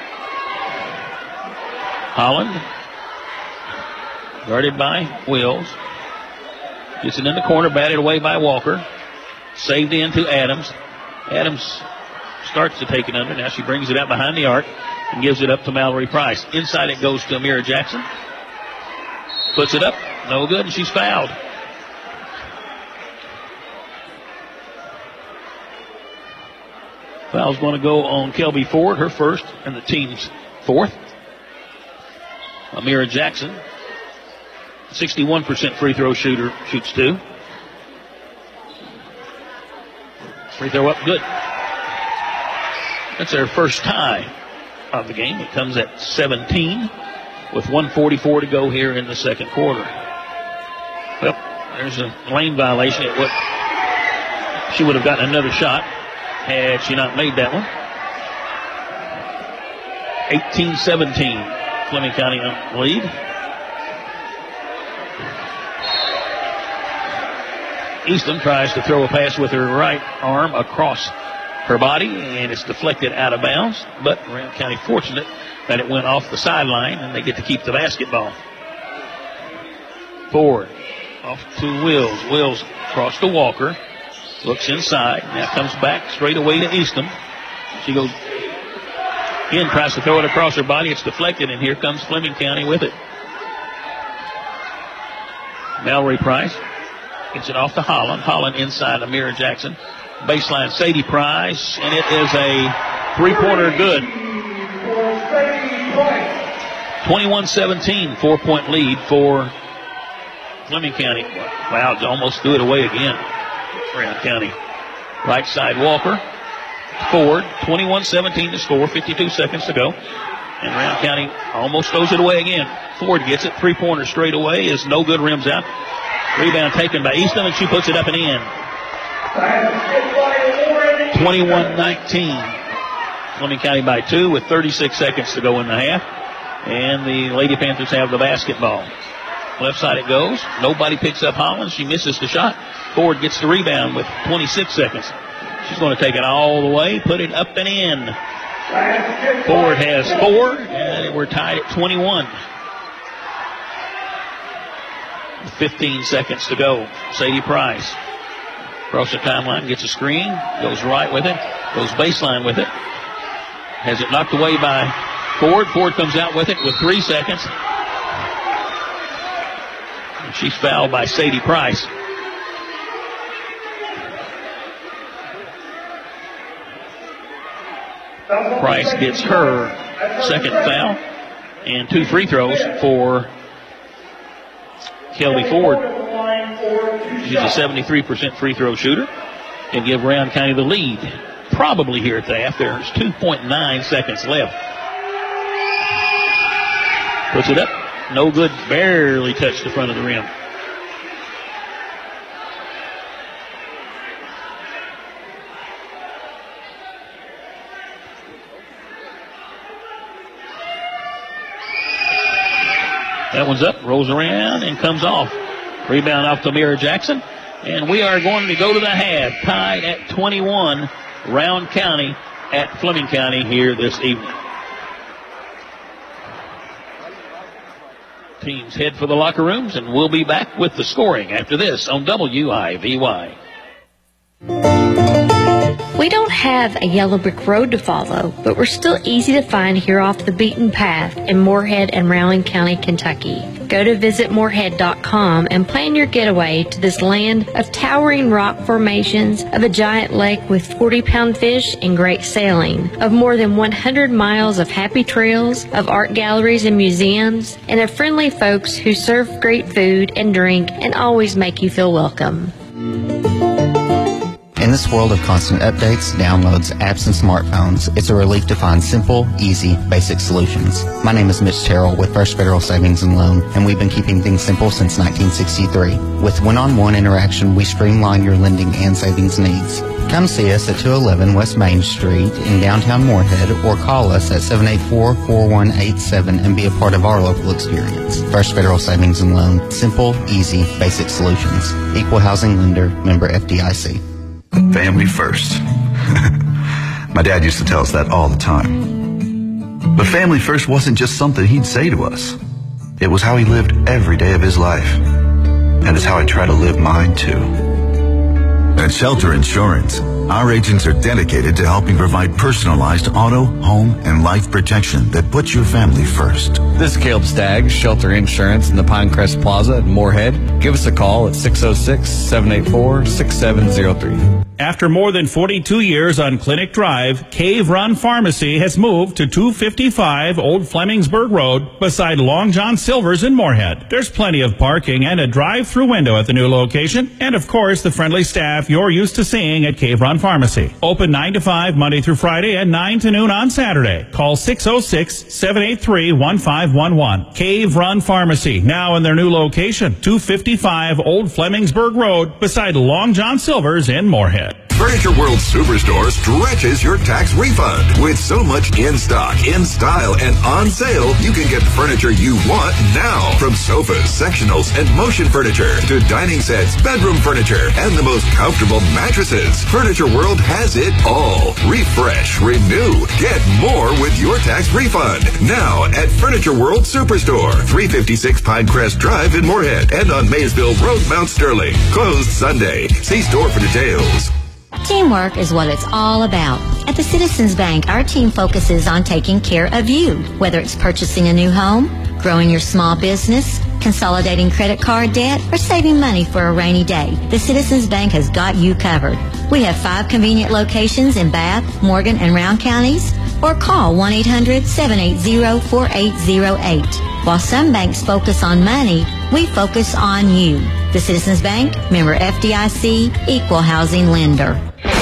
Holland, guarded by Wills. Gets it in the corner, batted away by Walker. Saved in to Adams. Adams starts to take it under. Now she brings it out behind the arc and gives it up to Mallory Price. Inside it goes to Amira Jackson. Puts it up. No good, and she's fouled. Foul's going to go on Kelby Ford, her first, and the team's fourth. Amira Jackson, 61% free throw shooter, shoots two. Free throw up, good. That's their first tie of the game. It comes at 17 with 1:44 to go here in the second quarter. Well, there's a lane violation. She would have gotten another shot had she not made that one. 18-17. Fleming County lead. Eastham tries to throw a pass with her right arm across her body, and it's deflected out of bounds. But Round County fortunate that it went off the sideline, and they get to keep the basketball. Ford off to Wills. Wills across to Walker. Looks inside. Now comes back straight away to Eastham. She goes in, tries to throw it across her body. It's deflected, and here comes Fleming County with it. Mallory Price gets it off to Holland. Holland inside Amira Jackson. Baseline Sadie Price, and it is a three-pointer good. 21-17, 4-point lead for Fleming County. Wow, almost threw it away again. Round County. Right side Walker. Ford, 21-17 to score, 52 seconds to go. And Round County almost throws it away again. Ford gets it, three-pointer straight away, is no good, rims out. Rebound taken by Eastham, and she puts it up and in. 21-19. Fleming County by 2 with 36 seconds to go in the half. And the Lady Panthers have the basketball. Left side it goes. Nobody picks up Holland. She misses the shot. Ford gets the rebound with 26 seconds. She's going to take it all the way, put it up and in. Ford has 4, and we're tied at 21. 15 seconds to go. Sadie Price across the timeline, gets a screen, goes right with it, goes baseline with it. Has it knocked away by Ford. Ford comes out with it with 3 seconds. And she's fouled by Sadie Price. Price gets her second foul and 2 free throws for Kelby Ford. She's a 73% free throw shooter and give Round County the lead. Probably here at the half. There's 2.9 seconds left. Puts it up. No good. Barely touched the front of the rim. That one's up, rolls around, and comes off. Rebound off to Amira Jackson. And we are going to go to the half, tied at 21, Round County at Fleming County here this evening. Teams head for the locker rooms, and we'll be back with the scoring after this on WIVY. We don't have a yellow brick road to follow, but we're still easy to find here off the beaten path in Moorhead and Rowan County, Kentucky. Go to visitmoorhead.com and plan your getaway to this land of towering rock formations, of a giant lake with 40-pound fish and great sailing, of more than 100 miles of happy trails, of art galleries and museums, and of friendly folks who serve great food and drink and always make you feel welcome. In this world of constant updates, downloads, apps, and smartphones, it's a relief to find simple, easy, basic solutions. My name is Mitch Terrell with First Federal Savings and Loan, and we've been keeping things simple since 1963. With one-on-one interaction, we streamline your lending and savings needs. Come see us at 211 West Main Street in downtown Moorhead, or call us at 784-4187 and be a part of our local experience. First Federal Savings and Loan. Simple, easy, basic solutions. Equal housing lender, member FDIC. Family first. My dad used to tell us that all the time. But family first wasn't just something he'd say to us. It was how he lived every day of his life. And it's how I try to live mine too. At Shelter Insurance, our agents are dedicated to helping provide personalized auto, home, and life protection that puts your family first. This is Caleb Staggs, Shelter Insurance in the Pinecrest Plaza at Moorhead. Give us a call at 606-784-6703. After more than 42 years on Clinic Drive, Cave Run Pharmacy has moved to 255 Old Flemingsburg Road beside Long John Silver's in Moorhead. There's plenty of parking and a drive-through window at the new location, and of course the friendly staff you're used to seeing at Cave Run Pharmacy. Open 9 to 5 Monday through Friday and 9 to noon on Saturday. Call 606-783-1511. Cave Run Pharmacy, now in their new location, 255 Old Flemingsburg Road beside Long John Silver's in Moorhead. Furniture World Superstore stretches your tax refund. With so much in stock, in style, and on sale, you can get the furniture you want now. From sofas, sectionals, and motion furniture to dining sets, bedroom furniture, and the most comfortable comfortable mattresses. Furniture World has it all. Refresh, renew, get more with your tax refund. Now at Furniture World Superstore, 356 Pinecrest Drive in Moorhead and on Maysville Road, Mount Sterling. Closed Sunday. See store for details. Teamwork is what it's all about. At the Citizens Bank, our team focuses on taking care of you, whether it's purchasing a new home, growing your small business, consolidating credit card debt, or saving money for a rainy day. The Citizens Bank has got you covered. We have 5 convenient locations in Bath, Morgan, and Round counties, or call 1-800-780-4808. While some banks focus on money, we focus on you. The Citizens Bank, member FDIC, equal housing lender.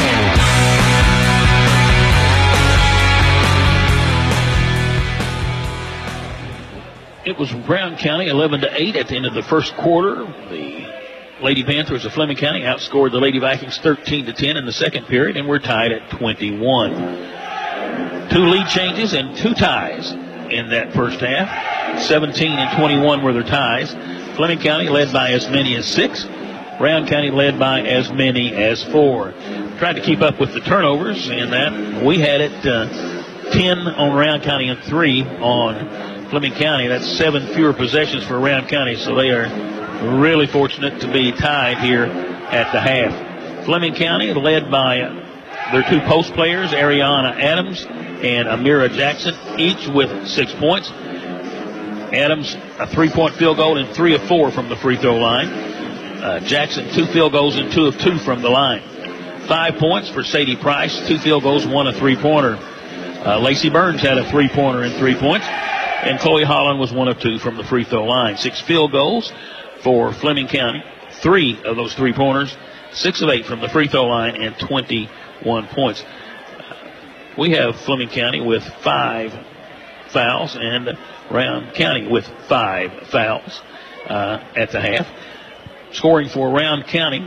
It was Brown County 11-8 at the end of the first quarter. The Lady Panthers of Fleming County outscored the Lady Vikings 13-10 in the second period, and we're tied at 21. 2 lead changes and 2 ties in that first half. 17 and 21 were their ties. Fleming County led by as many as 6. Brown County led by as many as 4. Tried to keep up with the turnovers in that. We had it 10 on Round County and 3 on Fleming County. That's 7 fewer possessions for Round County, so they are really fortunate to be tied here at the half. Fleming County led by their 2 post players, Ariana Adams and Amira Jackson, each with 6 points. Adams, a 3-point field goal and 3 of 4 from the free throw line. Jackson, 2 field goals and 2 of 2 from the line. 5 points for Sadie Price, 2 field goals, 1 a 3-pointer. Lacey Burns had a 3-pointer and 3 points. And Chloe Holland was 1 of 2 from the free throw line. 6 field goals for Fleming County. 3 of those 3-pointers, 6 of 8 from the free throw line, and 21 points. We have Fleming County with 5 fouls and Round County with 5 fouls at the half. Scoring for Round County,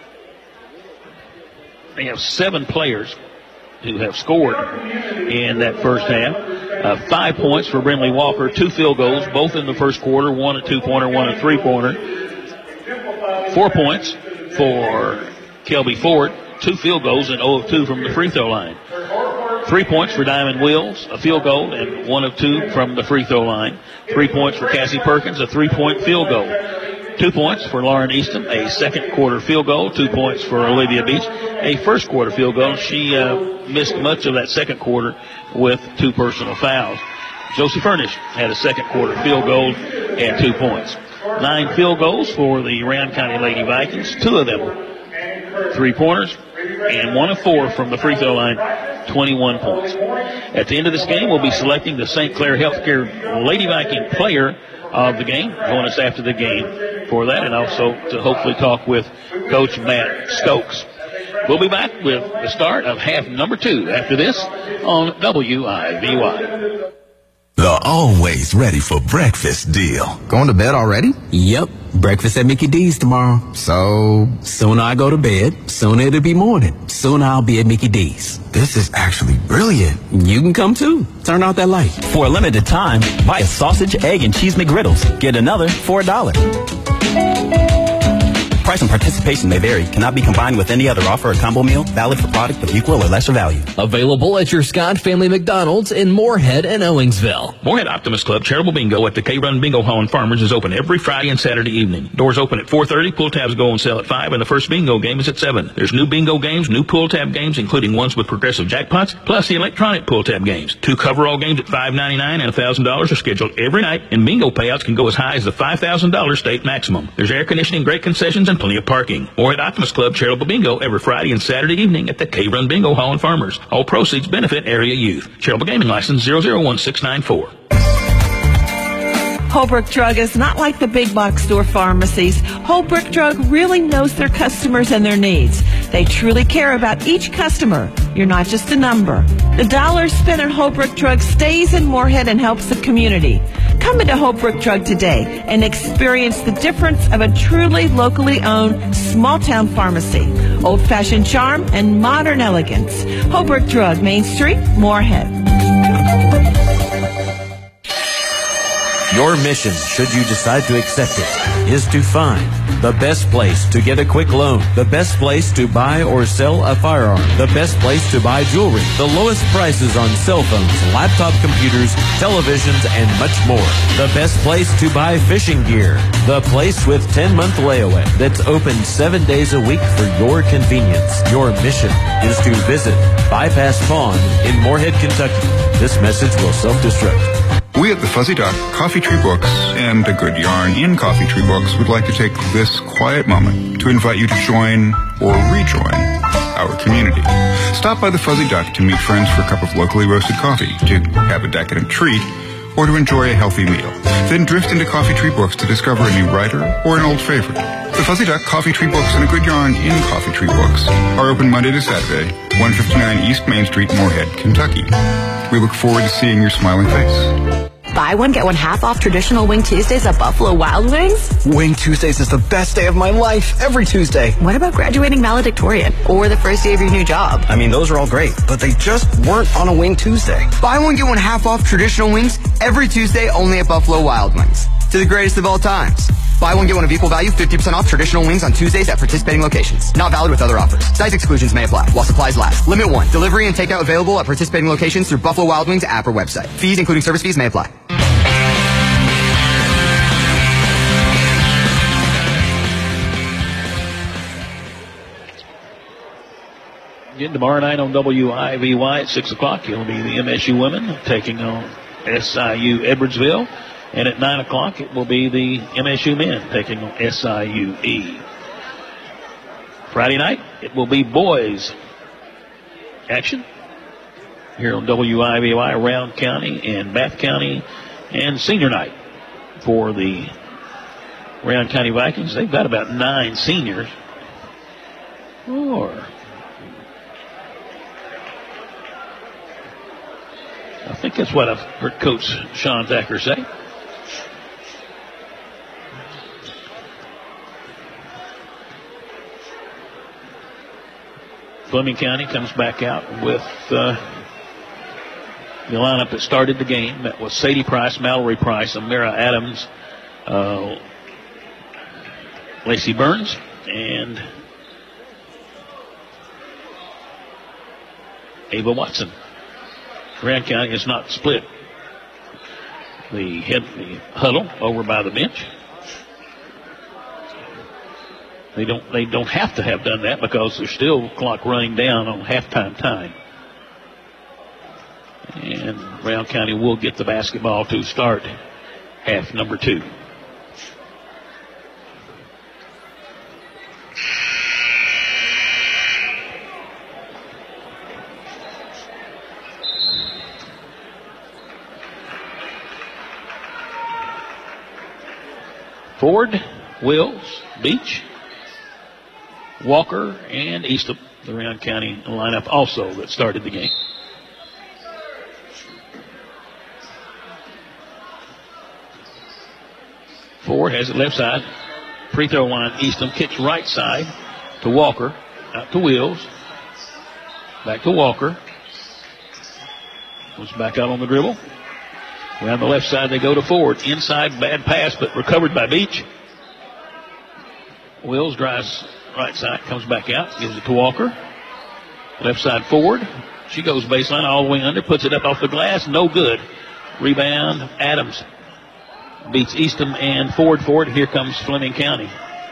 they have 7 players who have scored in that first half. 5 points for Brinley Walker, 2 field goals, both in the first quarter, 1 a 2-pointer, 1 a 3-pointer. 4 points for Kelby Ford, 2 field goals and 0 of 2 from the free throw line. 3 points for Diamond Wills, a field goal and 1 of 2 from the free throw line. 3 points for Cassie Perkins, a 3-point field goal. 2 points for Lauren Easton, a second quarter field goal. 2 points for Olivia Beach, a first quarter field goal. She missed much of that second quarter with 2 personal fouls. Josie Furnish had a second quarter field goal and 2 points. 9 field goals for the Round County Lady Vikings, 2 of them 3-pointers, and 1 of 4 from the free throw line, 21 points. At the end of this game, we'll be selecting the St. Clair Healthcare Lady Viking player of the game. Join us after the game for that, and also to hopefully talk with Coach Matt Stokes. We'll be back with the start of half number 2 after this on WIVY. The always ready for breakfast deal. Going to bed already? Yep. Breakfast at Mickey D's tomorrow. So, sooner I go to bed, sooner it'll be morning. Sooner I'll be at Mickey D's. This is actually brilliant. You can come too. Turn out that light. For a limited time, buy a sausage, egg, and cheese McGriddles. Get another for $1. Price and participation may vary. Cannot be combined with any other offer or combo meal. Valid for product of equal or lesser value. Available at your Scott Family McDonald's in Moorhead and Owensville. Moorhead Optimist Club Charitable Bingo at the K-Run Bingo Hall and Farmers is open every Friday and Saturday evening. Doors open at 4:30. Pull tabs go on sale at 5, and the first bingo game is at 7. There's new bingo games, new pull tab games, including ones with progressive jackpots, plus the electronic pull tab games. 2 coverall games at $5.99 and $1,000 are scheduled every night, and bingo payouts can go as high as the $5,000 state maximum. There's air conditioning, great concessions, and plenty of parking. Moorhead Optimist Club Charitable Bingo every Friday and Saturday evening at the K-Run Bingo Hall and Farmers. All proceeds benefit area youth. Charitable Gaming License 001694. Holbrook Drug is not like the big box store pharmacies. Holbrook Drug really knows their customers and their needs. They truly care about each customer. You're not just a number. The dollar spent at Holbrook Drug stays in Moorhead and helps the community. Come into Holbrook Drug today and experience the difference of a truly locally owned small-town pharmacy. Old-fashioned charm and modern elegance. Holbrook Drug, Main Street, Moorhead. Your mission, should you decide to accept it, is to find the best place to get a quick loan, the best place to buy or sell a firearm, the best place to buy jewelry, the lowest prices on cell phones, laptop computers, televisions, and much more. The best place to buy fishing gear, the place with 10-month layaway that's open 7 days a week for your convenience. Your mission is to visit Bypass Pond in Moorhead, Kentucky. This message will self-destruct. We at the Fuzzy Duck, Coffee Tree Books, and A Good Yarn in Coffee Tree Books would like to take this quiet moment to invite you to join or rejoin our community. Stop by the Fuzzy Duck to meet friends for a cup of locally roasted coffee, to have a decadent treat, or to enjoy a healthy meal. Then drift into Coffee Tree Books to discover a new writer or an old favorite. The Fuzzy Duck, Coffee Tree Books, and A Good Yarn in Coffee Tree Books are open Monday to Saturday, 159 East Main Street, Moorhead, Kentucky. We look forward to seeing your smiling face. Buy one, get one half off traditional Wing Tuesdays at Buffalo Wild Wings? Wing Tuesdays is the best day of my life, every Tuesday. What about graduating valedictorian or the first day of your new job? I mean, those are all great, but they just weren't on a Wing Tuesday. Buy one, get one half off traditional wings every Tuesday only at Buffalo Wild Wings. To the greatest of all times. Buy one, get one of equal value, 50% off traditional wings on Tuesdays at participating locations. Not valid with other offers. Size exclusions may apply while supplies last. Limit 1. Delivery and takeout available at participating locations through Buffalo Wild Wings app or website. Fees, including service fees, may apply. Again, tomorrow night on WIVY at 6 o'clock, it'll be the MSU women taking on SIU Edwardsville. And at 9 o'clock, it will be the MSU men taking on SIUE. Friday night, it will be boys action here on WIVY, Round County and Bath County, and senior night for the Round County Vikings. They've got about 9 seniors. I think that's what I've heard Coach Sean Thacker say. Fleming County comes back out with the lineup that started the game. That was Sadie Price, Mallory Price, Amira Adams, Lacey Burns, and Ava Watson. Grand County is not split. The huddle over by the bench. They don't have to have done that because there's still clock running down on halftime time. And Brown County will get the basketball to start half number 2. Ford, Wills, Beach, Walker, and Eastham, the Round County lineup also that started the game. Ford has it left side. Free throw line, Eastham kicks right side to Walker. Out to Wills. Back to Walker. Goes back out on the dribble. Around the left side they go to Ford. Inside, bad pass, but recovered by Beach. Wills drives right side, comes back out, gives it to Walker. Left side Ford. She goes baseline all the way under, puts it up off the glass, no good. Rebound, Adams beats Eastham and Ford. Here comes Fleming County.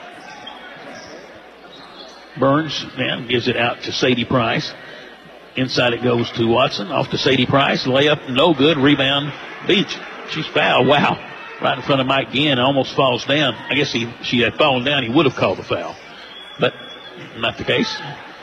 Burns then gives it out to Sadie Price. Inside it goes to Watson, off to Sadie Price. Layup, no good. Rebound, Beach. She's fouled. Wow. Right in front of Mike Ginn, almost falls down. I guess she had fallen down, he would have called the foul. But not the case.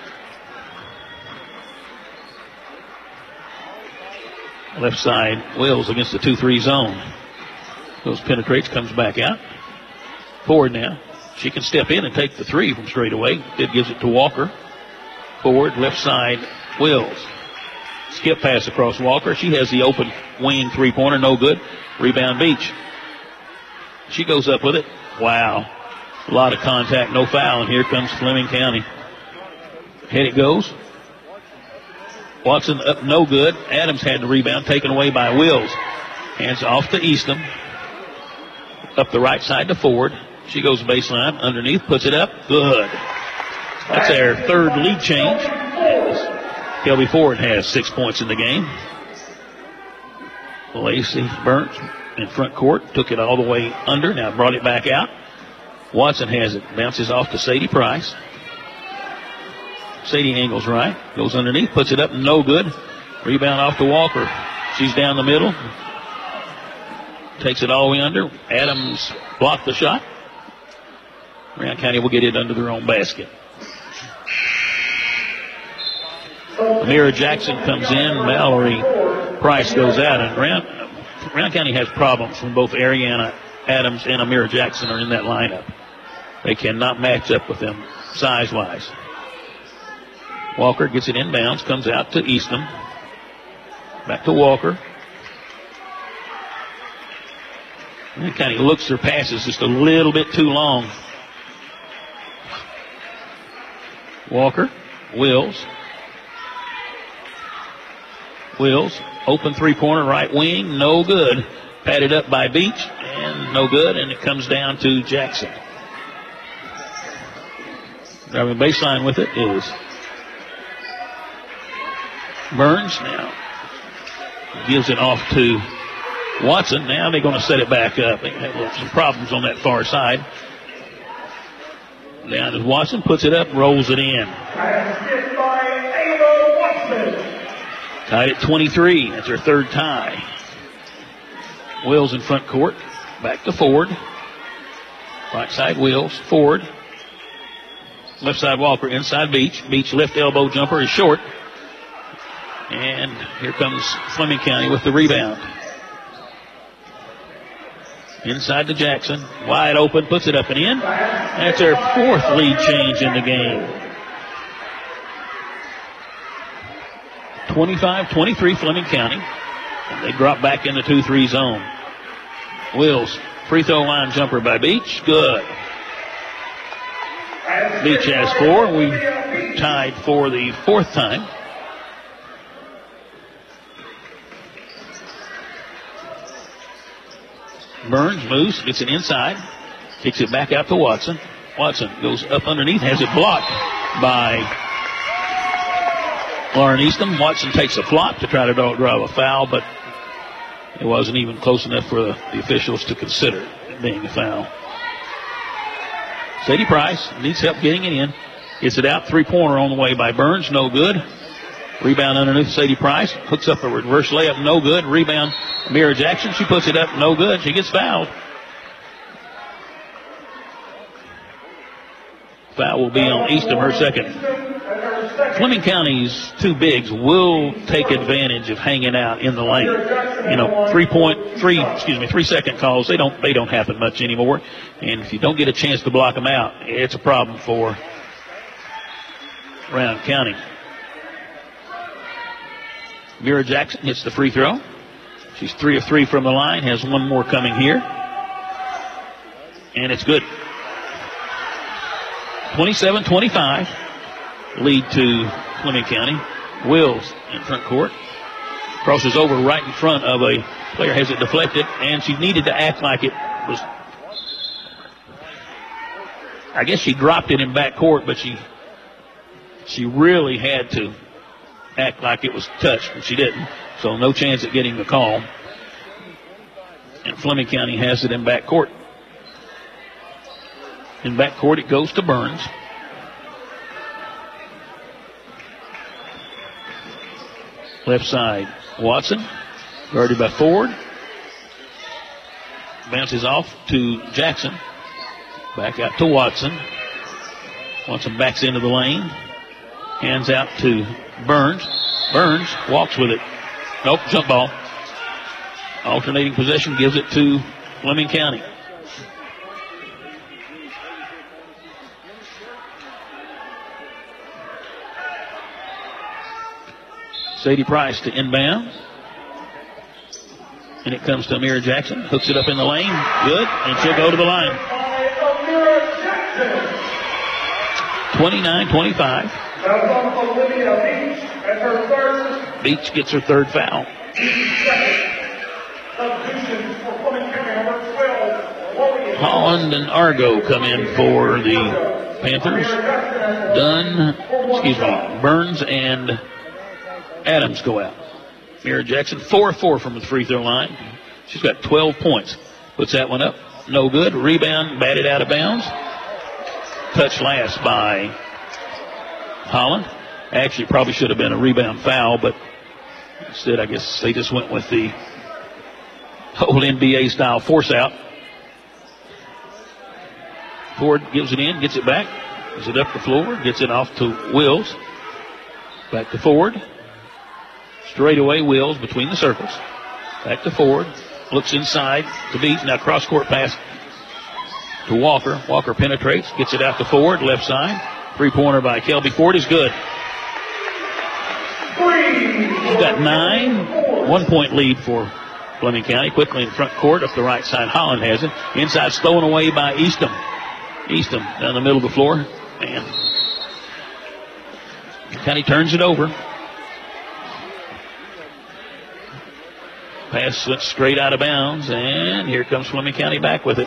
Left side, Wills against the 2-3 zone. Goes, penetrates, comes back out. Ford now. She can step in and take the 3 from straight away. It gives it to Walker. Ford, left side, Wills. Skip pass across Walker. She has the open wing 3-pointer, no good. Rebound, Beach. She goes up with it. Wow. A lot of contact, no foul, and here comes Fleming County. Ahead it goes. Watson up, no good. Adams had the rebound taken away by Wills. Hands off to Eastham. up the right side to Ford. She goes baseline, underneath, puts it up. Good. That's their third lead change. Kelby Ford has 6 points in the game. Lacey Burns in front court, took it all the way under, now brought it back out. Watson has it, bounces off to Sadie Price. Sadie angles right, goes underneath, puts it up, no good. Rebound off to Walker. She's down the middle. Takes it all the way under. Adams blocked the shot. Round County will get it under their own basket. Amira Jackson comes in. Mallory Price goes out. And Round County has problems when both Ariana Adams and Amira Jackson are in that lineup. They cannot match up with them size-wise. Walker gets it inbounds, comes out to Eastham. Back to Walker. Round County looks their passes just a little bit too long. Walker, Wills, open three-pointer right wing, no good. Patted up by Beach, and no good, and it comes down to Jackson. Driving baseline with it is Burns now. Gives it off to Watson. Now they're going to set it back up. They have some problems on that far side. Down to Watson, puts it up, rolls it in. Tied at 23. That's her third tie. Wills in front court. Back to Ford. Right side Wills. Ford. Left side Walker. Inside Beach. Beach left elbow jumper is short. And here comes Fleming County with the rebound. Inside to Jackson. Wide open. Puts it up and in. That's their fourth lead change in the game. 25-23 Fleming County. And they drop back in the 2-3 zone. Wills. Free throw line jumper by Beach. Good. Beach has 4. We tied for the fourth time. Burns moves, gets it inside, kicks it back out to Watson. Watson goes up underneath, has it blocked by Lauren Eastham. Watson takes a flop to try to draw a foul, but it wasn't even close enough for the officials to consider it being a foul. Sadie Price needs help getting it in. Gets it out, three-pointer on the way by Burns, no good. Rebound underneath Sadie Price. Hooks up a reverse layup, no good. Rebound, Amira Jackson. She puts it up, no good. She gets fouled. Foul will be on Eastham, her second. Fleming County's two bigs will take advantage of hanging out in the lane. You know, 3 second calls, they don't happen much anymore. And if you don't get a chance to block them out, it's a problem for Round County. Mira Jackson hits the free throw. She's 3 of 3 from the line, has one more coming here. And it's good. 27-25. Lead to Fleming County. Wills in front court. Crosses over right in front of a player, has it deflected, and she needed to act like it was. I guess she dropped it in back court, but she really had to act like it was touched, and she didn't. So no chance at getting the call. And Fleming County has it in back court. In back court, it goes to Burns. Left side, Watson, guarded by Ford. Bounces off to Jackson. Back out to Watson. Watson backs into the lane. Hands out to Burns. Burns walks with it. Nope, jump ball. Alternating possession gives it to Fleming County. Sadie Price to inbound. And it comes to Amira Jackson. Hooks it up in the lane. Good. And she'll go to the line. 29-25. Beach gets her third foul. Holland and Argo come in for the Panthers. Burns and Adams go out. Mira Jackson, 4-4 from the free throw line. She's got 12 points. Puts that one up. No good. Rebound, batted out of bounds. Touch last by Holland. Actually, probably should have been a rebound foul, but instead, I guess they just went with the old NBA-style force out. Ford gives it in, gets it back, gives it up the floor, gets it off to Wills. Back to Ford. Straight away, Wills between the circles. Back to Ford. Looks inside to Beach. Now cross-court pass to Walker. Walker penetrates, gets it out to Ford, left side. Three-pointer by Kelby Ford is good. She's got 9. 1 point lead for Fleming County. Quickly in front court, up the right side. Holland has it. Inside stolen away by Eastham. Eastham down the middle of the floor. And County turns it over. Pass went straight out of bounds, and here comes Fleming County back with it.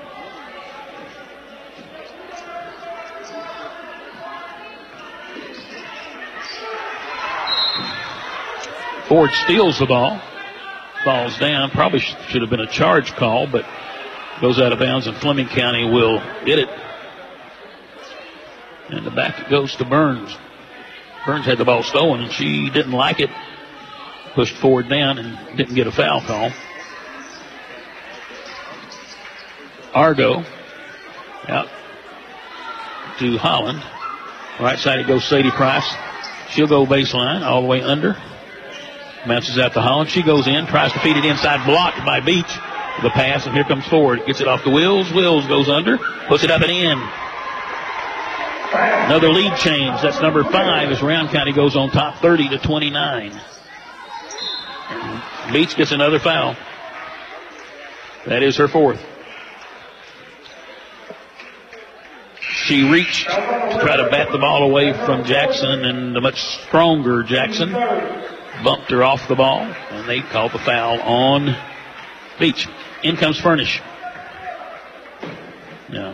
Ford steals the ball. Falls down. Probably should have been a charge call, but goes out of bounds, and Fleming County will get it. And the back goes to Burns. Burns had the ball stolen, and she didn't like it. Pushed Ford down and didn't get a foul call. Argo out to Holland. Right side it goes Sadie Price. She'll go baseline all the way under. Bounces out to Holland. She goes in, tries to feed it inside, blocked by Beach. The pass, and here comes Ford. Gets it off to Wills. Wills goes under, puts it up and in. Another lead change. That's number 5 as Round County goes on top 30-29. Beach gets another foul. That is her 4th. She reached to try to bat the ball away from Jackson, and a much stronger Jackson bumped her off the ball, and they called the foul on Beach. In comes Furnish. No.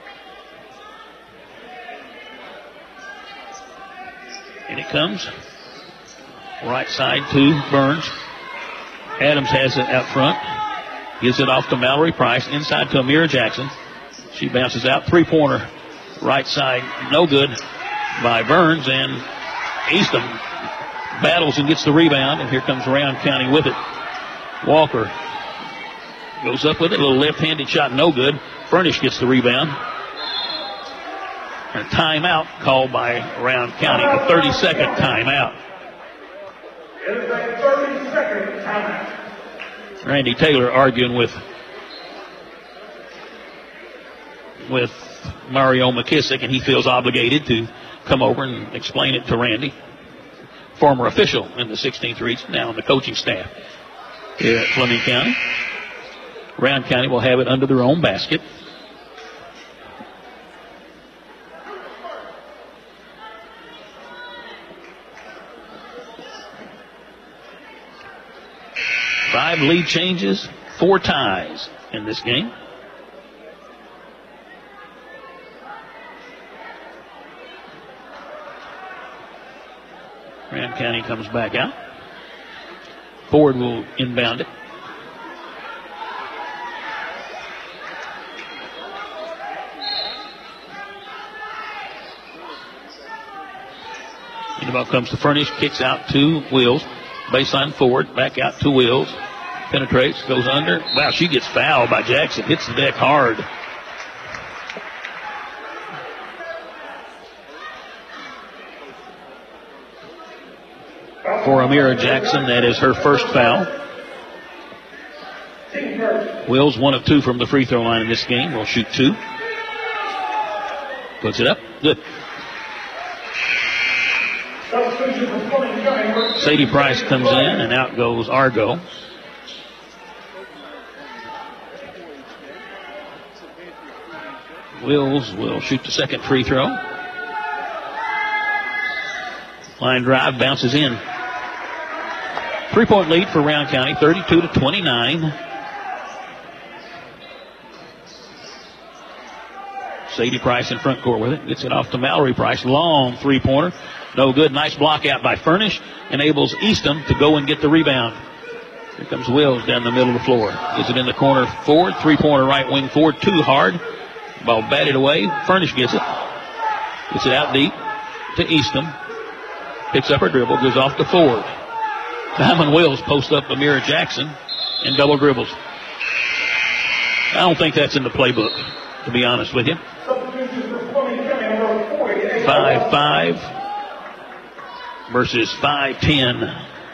And it comes right side to Burns. Adams has it out front. Gives it off to Mallory Price. Inside to Amira Jackson. She bounces out. Three-pointer. Right side. No good by Burns. And Eastham battles and gets the rebound. And here comes Round County with it. Walker goes up with it. A little left-handed shot. No good. Furnish gets the rebound. And a timeout called by Round County. A 30-second timeout. It is a 30-second timeout. Randy Taylor arguing with Mario McKissick, and he feels obligated to come over and explain it to Randy. Former official in the 16th region, now on the coaching staff here at Fleming County. Round County will have it under their own basket. Five lead changes, 4 ties in this game. Round County comes back out. Ford will inbound it. And the ball comes to Furnish, kicks out to Wills. Baseline Ford, back out to Wills. Penetrates, goes under. Wow, she gets fouled by Jackson. Hits the deck hard. For Amira Jackson, that is her first foul. Wills 1 of 2 from the free throw line in this game. Will shoot 2. Puts it up. Good. Sadie Price comes in, and out goes Argo. Wills will shoot the second free throw. Line drive, bounces in. 3-point lead for Round County, 32-29. Sadie Price in front court with it. Gets it off to Mallory Price. Long three-pointer. No good. Nice block out by Furnish. Enables Eastham to go and get the rebound. Here comes Wills down the middle of the floor. Gets it in the corner forward. Three-pointer right wing forward. Too hard. Ball batted away. Furnish gets it. Gets it out deep to Eastham. Picks up her dribble. Goes off to Ford. Diamond Wills posts up Amira Jackson and double dribbles. I don't think that's in the playbook, to be honest with you. 5'5" versus 5'10".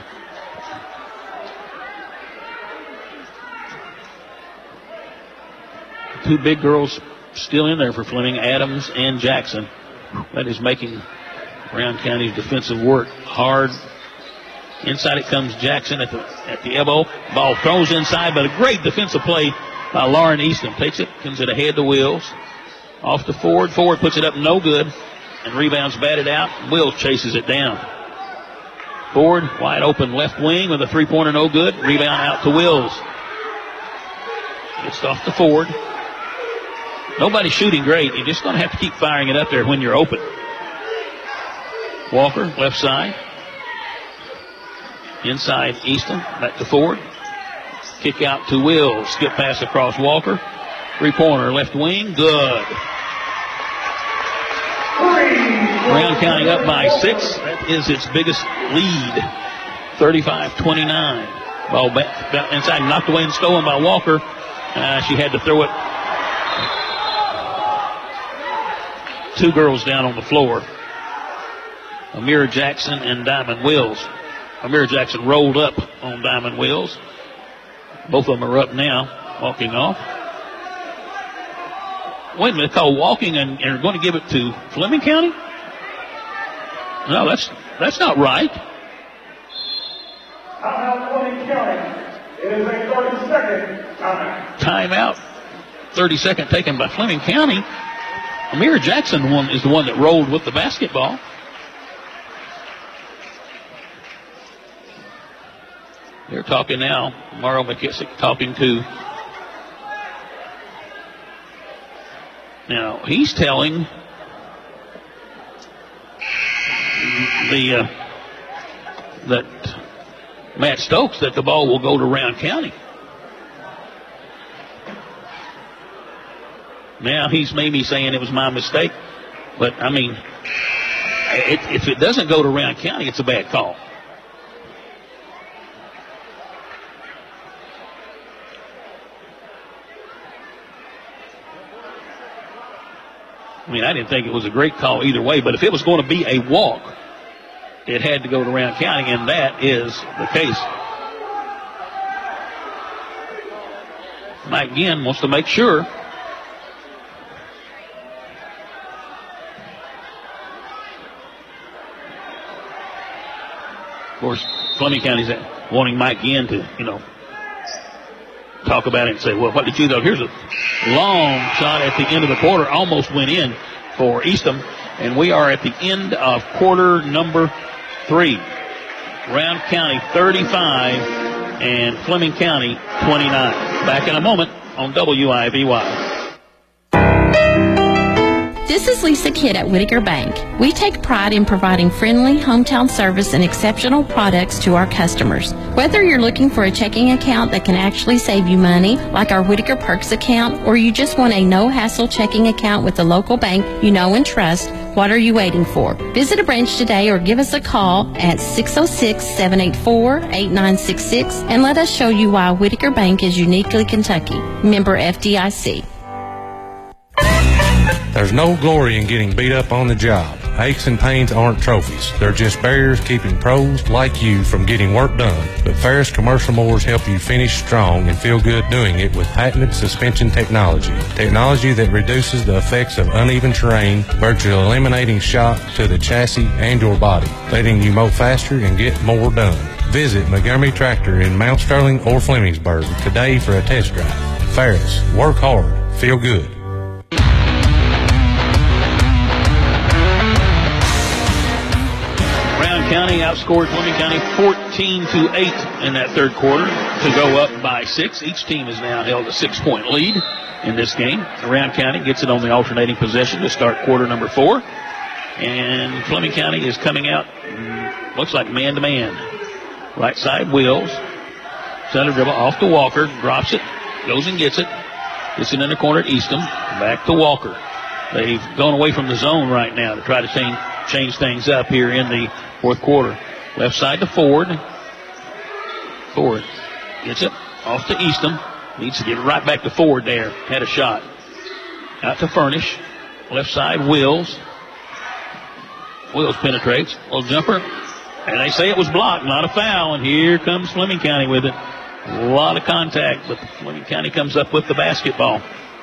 Two big girls still in there for Fleming, Adams and Jackson. That is making Brown County's defensive work hard. Inside it comes Jackson at the elbow. Ball throws inside, but a great defensive play by Lauren Eastham. Takes it, comes it ahead to Wills. Off to Ford. Ford puts it up, no good. And rebounds batted out. Wills chases it down. Ford, wide open left wing with a three-pointer, no good. Rebound out to Wills. Gets off to Ford. Nobody's shooting great. You're just going to have to keep firing it up there when you're open. Walker, left side. Inside Eastham, back to Ford. Kick out to Wills. Skip pass across Walker. Three-pointer, left wing, good. Brown County up by 6. That is its biggest lead. 35-29. Ball back inside, knocked away and stolen by Walker. She had to throw it. Two girls down on the floor. Amira Jackson and Diamond Wills. Amira Jackson rolled up on Diamond Wills. Both of them are up now, walking off. Wait a minute, called walking and are going to give it to Fleming County? No, that's not right. Timeout, Fleming County. It is a 30-second timeout. Timeout. 30-second taken by Fleming County. Amira Jackson is the one that rolled with the basketball. They're talking now. Morrow McKissick talking to. Now, he's telling that Matt Stokes that the ball will go to Round County. Now, he's maybe saying it was my mistake. But, I mean, if it doesn't go to Round County, it's a bad call. I mean, I didn't think it was a great call either way, but if it was going to be a walk, it had to go to Round County, and that is the case. Mike Ginn wants to make sure. Of course, Fleming County's wanting Mike Ginn to, talk about it and say, well, what did you know? Here's a long shot at the end of the quarter. Almost went in for Eastham. And we are at the end of quarter number 3. Round County 35 and Fleming County 29. Back in a moment on WIVY. This is Lisa Kidd at Whitaker Bank. We take pride in providing friendly hometown service and exceptional products to our customers. Whether you're looking for a checking account that can actually save you money, like our Whitaker Perks account, or you just want a no-hassle checking account with a local bank you know and trust, what are you waiting for? Visit a branch today or give us a call at 606-784-8966 and let us show you why Whitaker Bank is uniquely Kentucky. Member FDIC. There's no glory in getting beat up on the job. Aches and pains aren't trophies. They're just barriers keeping pros like you from getting work done. But Ferris Commercial Mowers help you finish strong and feel good doing it with patented suspension technology. Technology that reduces the effects of uneven terrain, virtually eliminating shock to the chassis and your body, letting you mow faster and get more done. Visit Montgomery Tractor in Mount Sterling or Flemingsburg today for a test drive. Ferris, work hard, feel good. County County outscored Fleming County 14-8 in that third quarter to go up by 6. Each team has now held a 6-point lead in this game. Round County gets it on the alternating possession to start quarter number 4. And Fleming County is coming out, looks like man-to-man. Right side, Wills. Center dribble off to Walker, drops it, goes and gets it. Gets it in the corner at Eastham. Back to Walker. They've gone away from the zone right now to try to change things up here in the fourth quarter. Left side to Ford. Ford gets it off to Eastham. Needs to get it right back to Ford there. Had a shot. Out to Furnish. Left side, Wills. Wills penetrates. Little jumper. And they say it was blocked, not a foul. And here comes Fleming County with it. A lot of contact, but Fleming County comes up with the basketball.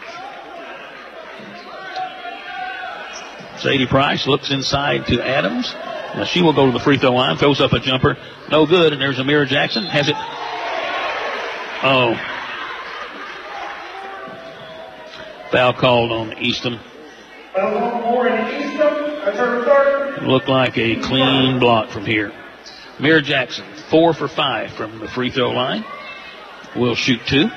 Sadie Price looks inside to Adams. Now she will go to the free throw line, throws up a jumper. No good, and there's Amira Jackson. Has it. Oh. Foul called on Eastham. Looked like a clean block from here. Amira Jackson, 4 for 5 from the free throw line. Will shoot 2.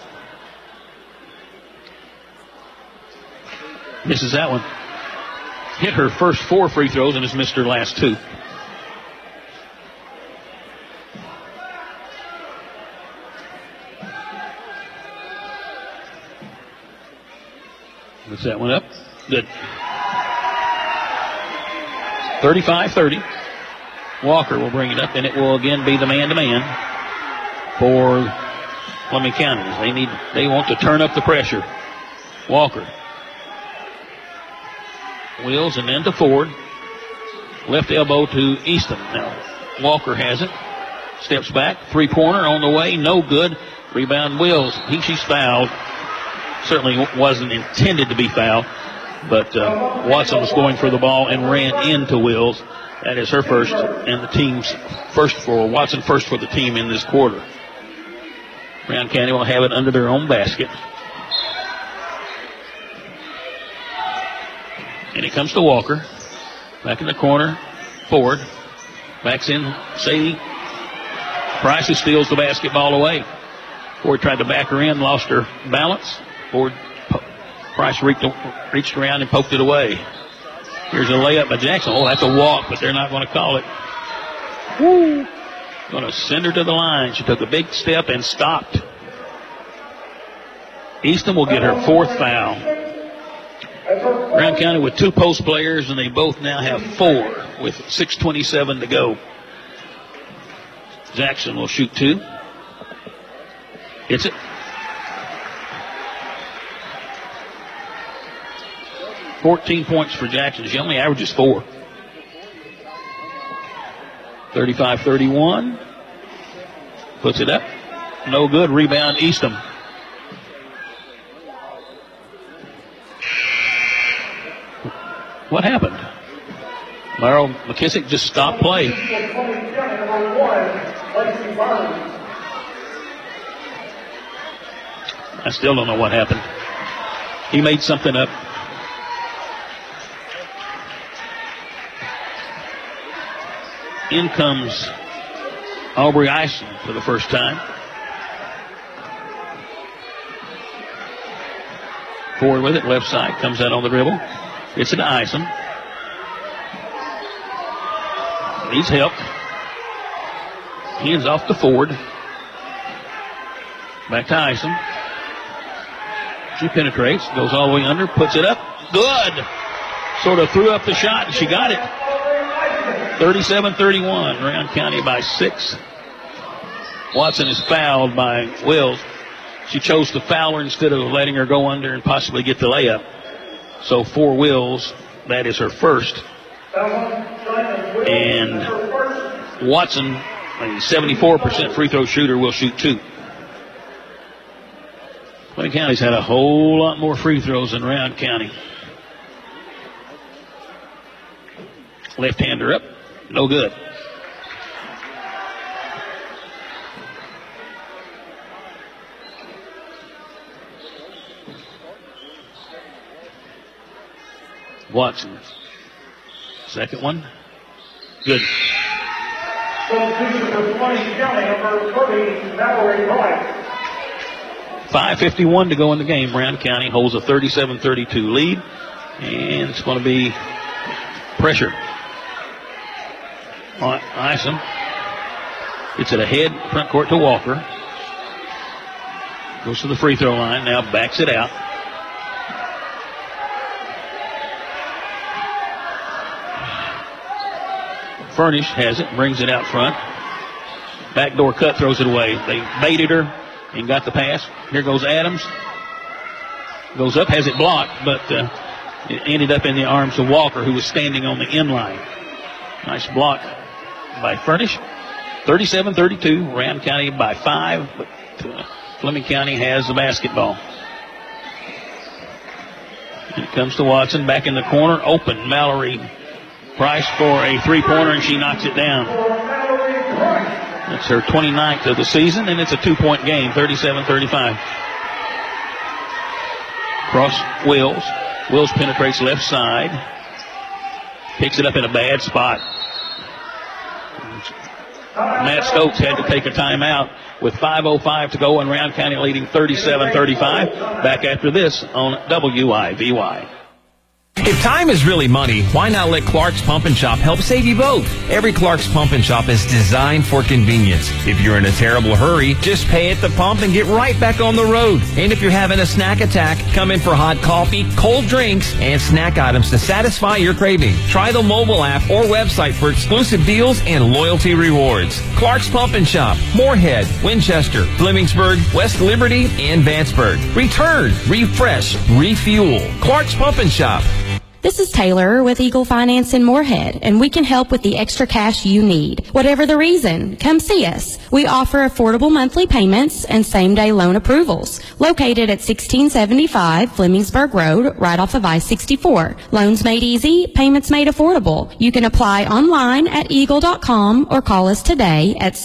Misses that one. Hit her first 4 free throws and has missed her last 2. Puts that one up. Good. 35-30. Walker will bring it up, and it will again be the man-to-man for Fleming County. They want to turn up the pressure. Walker. Wills and then to Ford. Left elbow to Eastham. Now Walker has it. Steps back. Three-pointer on the way. No good. Rebound Wills. She's fouled. Certainly wasn't intended to be fouled. But Watson was going for the ball and ran into Wills. That is her first and the team's first for Watson, first for the team in this quarter. Round County will have it under their own basket. And it comes to Walker. Back in the corner. Ford. Backs in. Sadie. Price who steals the basketball away. Ford tried to back her in, lost her balance. Ford. Price reached around and poked it away. Here's a layup by Jackson. Oh, that's a walk, but they're not going to call it. Woo! Going to send her to the line. She took a big step and stopped. Eastham will get her 4th foul. Round County with 2 post players, and they both now have 4 with 6:27 to go. Jackson will shoot 2. Gets it. $14 points for Jackson. She only averages 4. 35-31. Puts it up. No good. Rebound Eastham. What happened? Laurel McKissick just stopped play. I still don't know what happened. He made something up. In comes Aubrey Isom for the first time. Forward with it, left side, comes out on the dribble. Gets it to Isom. Needs help. Hands off to Ford. Back to Isom. She penetrates, goes all the way under, puts it up. Good! Sort of threw up the shot, and she got it. 37-31, Round County by 6. Watson is fouled by Wills. She chose to foul her instead of letting her go under and possibly get the layup. So for Wills, that is her first. And Watson, a 74% free throw shooter, will shoot 2. Fleming County's had a whole lot more free throws than Round County. Left-hander up. No good. Watson. Second one. Good. Substitution for Fleming County, number 30, Mallory Price. 5:51 to go in the game. Brown County holds a 37-32 lead, and it's going to be pressure on Isom. Gets it ahead, front court to Walker. Goes to the free throw line, now backs it out. Furnish has it, brings it out front. Backdoor cut, throws it away. They baited her and got the pass. Here goes Adams. Goes up, has it blocked, but it ended up in the arms of Walker, who was standing on the end line. Nice block by Furnish. 37-32, Round County by 5, but Fleming County has the basketball. And it comes to Watson, back in the corner, open. Mallory Price for a three-pointer, and she knocks it down. That's her 29th of the season, and it's a 2-point game, 37-35. Cross Wills. Wills penetrates left side. Picks it up in a bad spot. Matt Stokes had to take a timeout with 5:05 to go, and Round County leading 37-35. Back after this on WIVY. If time is really money, why not let Clark's Pump and Shop help save you both? Every Clark's Pump and Shop is designed for convenience. If you're in a terrible hurry, just pay at the pump and get right back on the road. And if you're having a snack attack, come in for hot coffee, cold drinks, and snack items to satisfy your craving. Try the mobile app or website for exclusive deals and loyalty rewards. Clark's Pump and Shop, Moorhead, Winchester, Flemingsburg, West Liberty, and Vanceburg. Return, refresh, refuel. Clark's Pump and Shop. This is Taylor with Eagle Finance in Moorhead, and we can help with the extra cash you need. Whatever the reason, come see us. We offer affordable monthly payments and same-day loan approvals. Located at 1675 Flemingsburg Road, right off of I-64. Loans made easy, payments made affordable. You can apply online at eagle.com or call us today at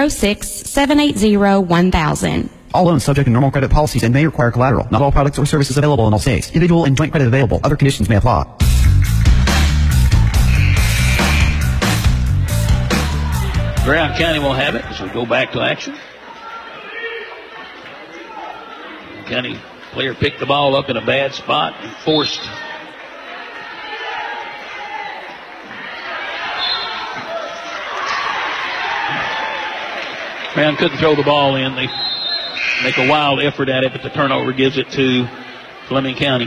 606-780-1000. All loans subject to normal credit policies and may require collateral. Not all products or services available in all states. Individual and joint credit available. Other conditions may apply. Brown County will have it as we go back to action. County player picked the ball up in a bad spot and forced Brown couldn't throw the ball in. They make a wild effort at it, but the turnover gives it to Fleming County.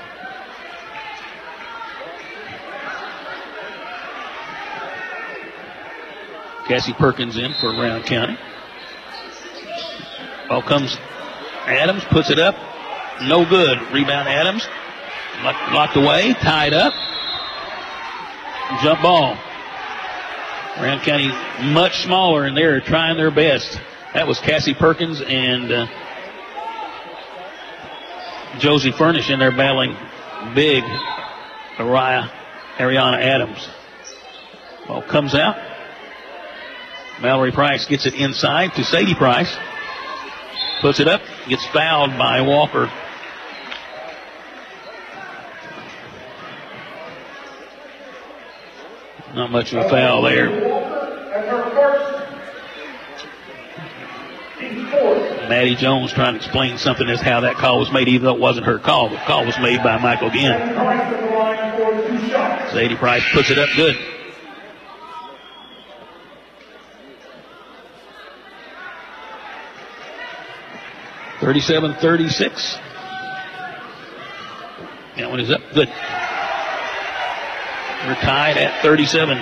Cassie Perkins in for Round County. Ball comes. Adams puts it up. No good. Rebound Adams. Locked away. Tied up. Jump ball. Round County much smaller, and they're trying their best. That was Cassie Perkins and Josie Furnish in there battling big Ariana Adams. Ball comes out. Mallory Price gets it inside to Sadie Price. Puts it up. Gets fouled by Walker. Not much of a foul there. Maddie Jones trying to explain something as how that call was made, even though it wasn't her call. The call was made by Michael Ginn. Sadie Price puts it up good. (37-36). That one is up good. We're tied at 37.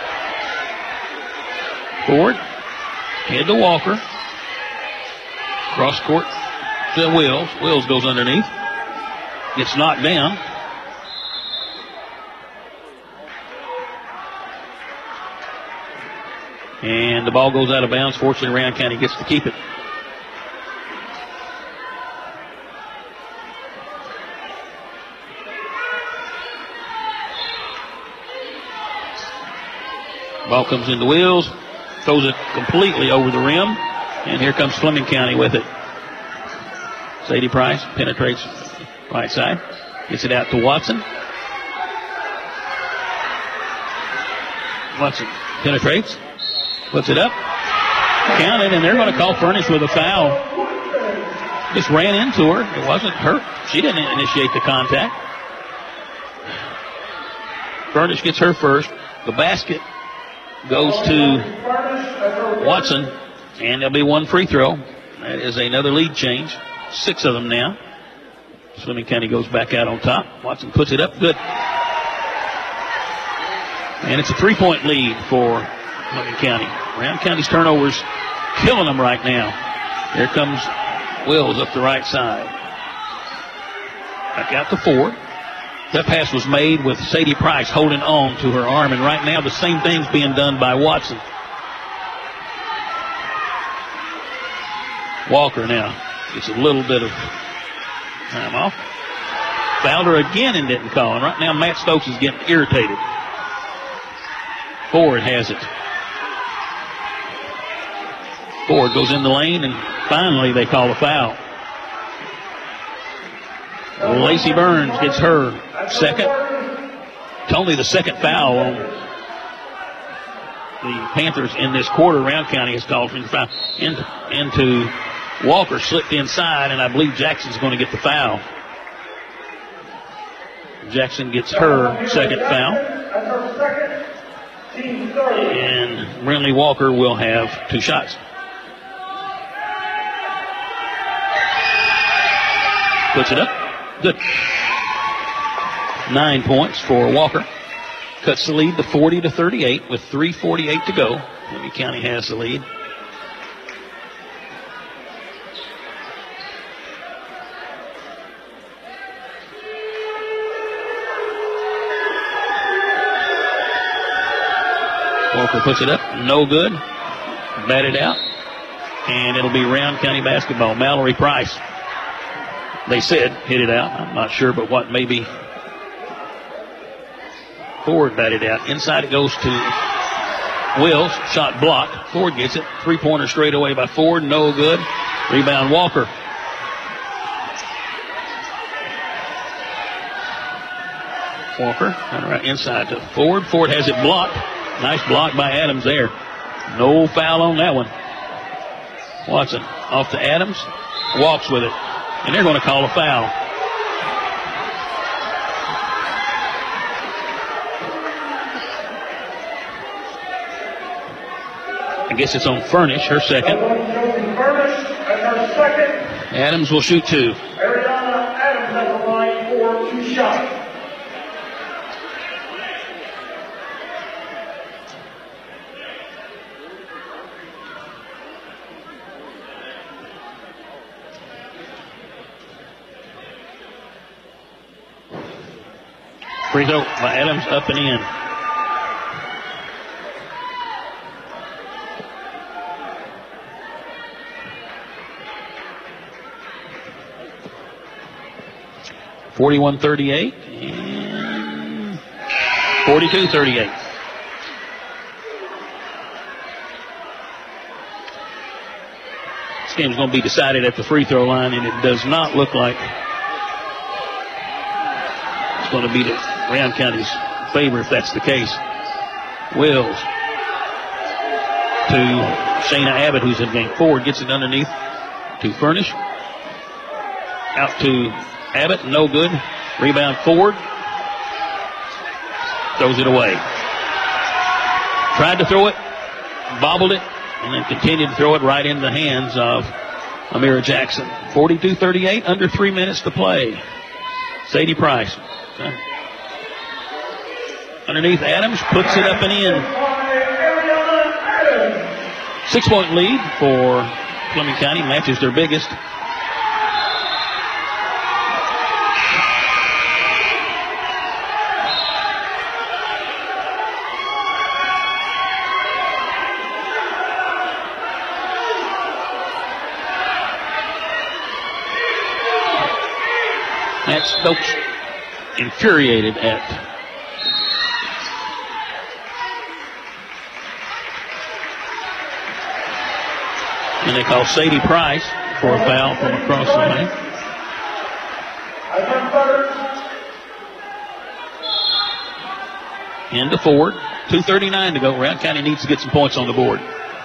Forward. Head to Walker. Cross court to Wills. Wills goes underneath. Gets knocked down. And the ball goes out of bounds. Fortunately, Round County gets to keep it. Ball comes into Wills. Throws it completely over the rim. And here comes Fleming County with it. Sadie Price penetrates right side. Gets it out to Watson. Watson penetrates. Puts it up. Counted, and they're going to call Furnish with a foul. Just ran into her. It wasn't hurt. She didn't initiate the contact. Furnish gets her first. The basket goes to Watson, and there'll be one free throw. That is another lead change. 6 of them now. Fleming County goes back out on top. Watson puts it up. Good. And it's a 3-point lead for Fleming County. Round County's turnovers killing them right now. Here comes Wills up the right side. Back out to Ford. That pass was made with Sadie Price holding on to her arm, and right now the same thing's being done by Watson. Walker now gets a little bit of time off. Fouled her again and didn't call. And right now Matt Stokes is getting irritated. Ford has it. Ford goes in the lane, and finally they call a foul. Lacey Burns gets her second. It's only the second foul on the Panthers in this quarter. Round County has called for the foul. Into Walker, slipped inside, and I believe Jackson's going to get the foul. Jackson gets her second foul. And Brinley Walker will have 2 shots. Puts it up. Good. 9 points for Walker. Cuts the lead to 40-38 with 3:48 to go. Fleming County has the lead. Walker puts it up. No good. Batted out. And it'll be Round County basketball. Mallory Price. They said hit it out. I'm not sure, but what maybe. Ford batted out. Inside it goes to Wills. Shot blocked. Ford gets it. 3-pointer straight away by Ford. No good. Rebound Walker. Walker. Right inside to Ford. Ford has it blocked. Nice block by Adams there. No foul on that one. Watson off to Adams. Walks with it. And they're going to call a foul. I guess it's on Furnish, her second. Adams will shoot 2. Ariana Adams has a line for 2 shots. Free throw by Adams, up and in. (41-38) and 42-38. This game's going to be decided at the free throw line, and it does not look like it's going to be the Round County's favor if that's the case. Wills to Shayna Abbott, who's in game. Ford gets it underneath to Furnish. Out to Abbott, no good. Rebound Ford. Throws it away. Tried to throw it, bobbled it, and then continued to throw it right in the hands of Amira Jackson. 42-38, under 3 minutes to play. Sadie Price. Underneath Adams, puts it up and in. 6-point lead for Fleming County, matches their biggest. Matt Stokes infuriated at and they call Sadie Price for a foul from across the lane. Into Ford. 2:39 to go. Round County needs to get some points on the board.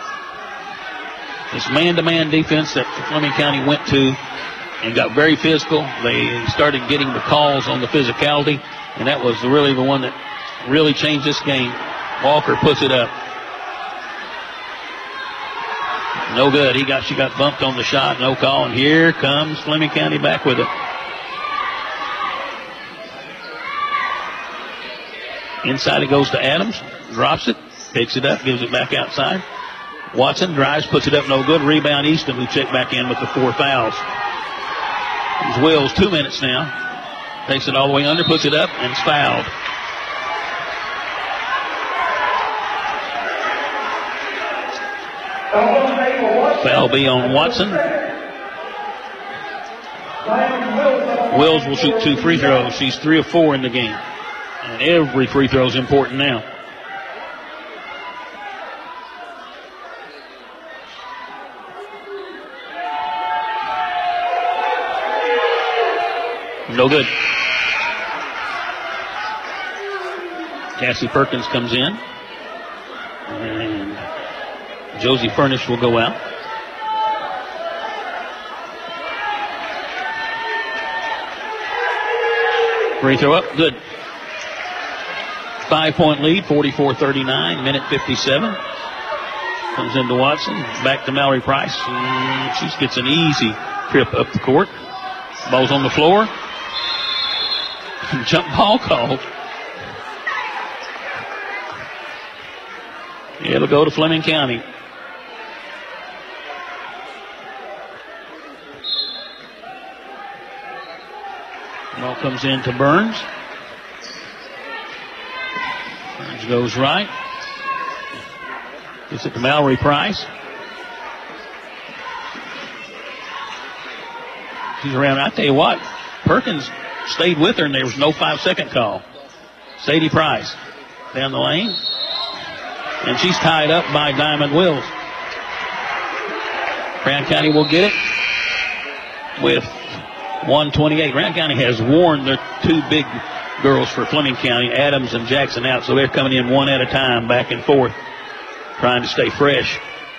This man-to-man defense that Fleming County went to and got very physical. They started getting the calls on the physicality, and that was really the one that really changed this game. Walker puts it up. No good. She got bumped on the shot. No call. And here comes Fleming County back with it. Inside it goes to Adams. Drops it. Picks it up. Gives it back outside. Watson drives. Puts it up. No good. Rebound Easton, who checked back in with the 4 fouls. There's Wills. 2 minutes now. Takes it all the way under. Puts it up. And it's fouled. Foul be on Watson. Wills will shoot 2 free throws. She's 3 of 4 in the game. And every free throw is important now. No good. Cassie Perkins comes in. And Josie Furnish will go out. Free throw up. Good. 5-point lead, 44-39, minute 57. Comes into Watson. Back to Mallory Price. She gets an easy trip up the court. Ball's on the floor. Jump ball called. It'll go to Fleming County. Ball comes in to Burns. Burns goes right. Gets it to Mallory Price. She's around. I tell you what, Perkins stayed with her and there was no 5-second call. Sadie Price down the lane. And she's tied up by Diamond Wills. Round County will get it with 1:28. Round County has worn their 2 big girls for Fleming County, Adams and Jackson out, so they're coming in one at a time, back and forth, trying to stay fresh.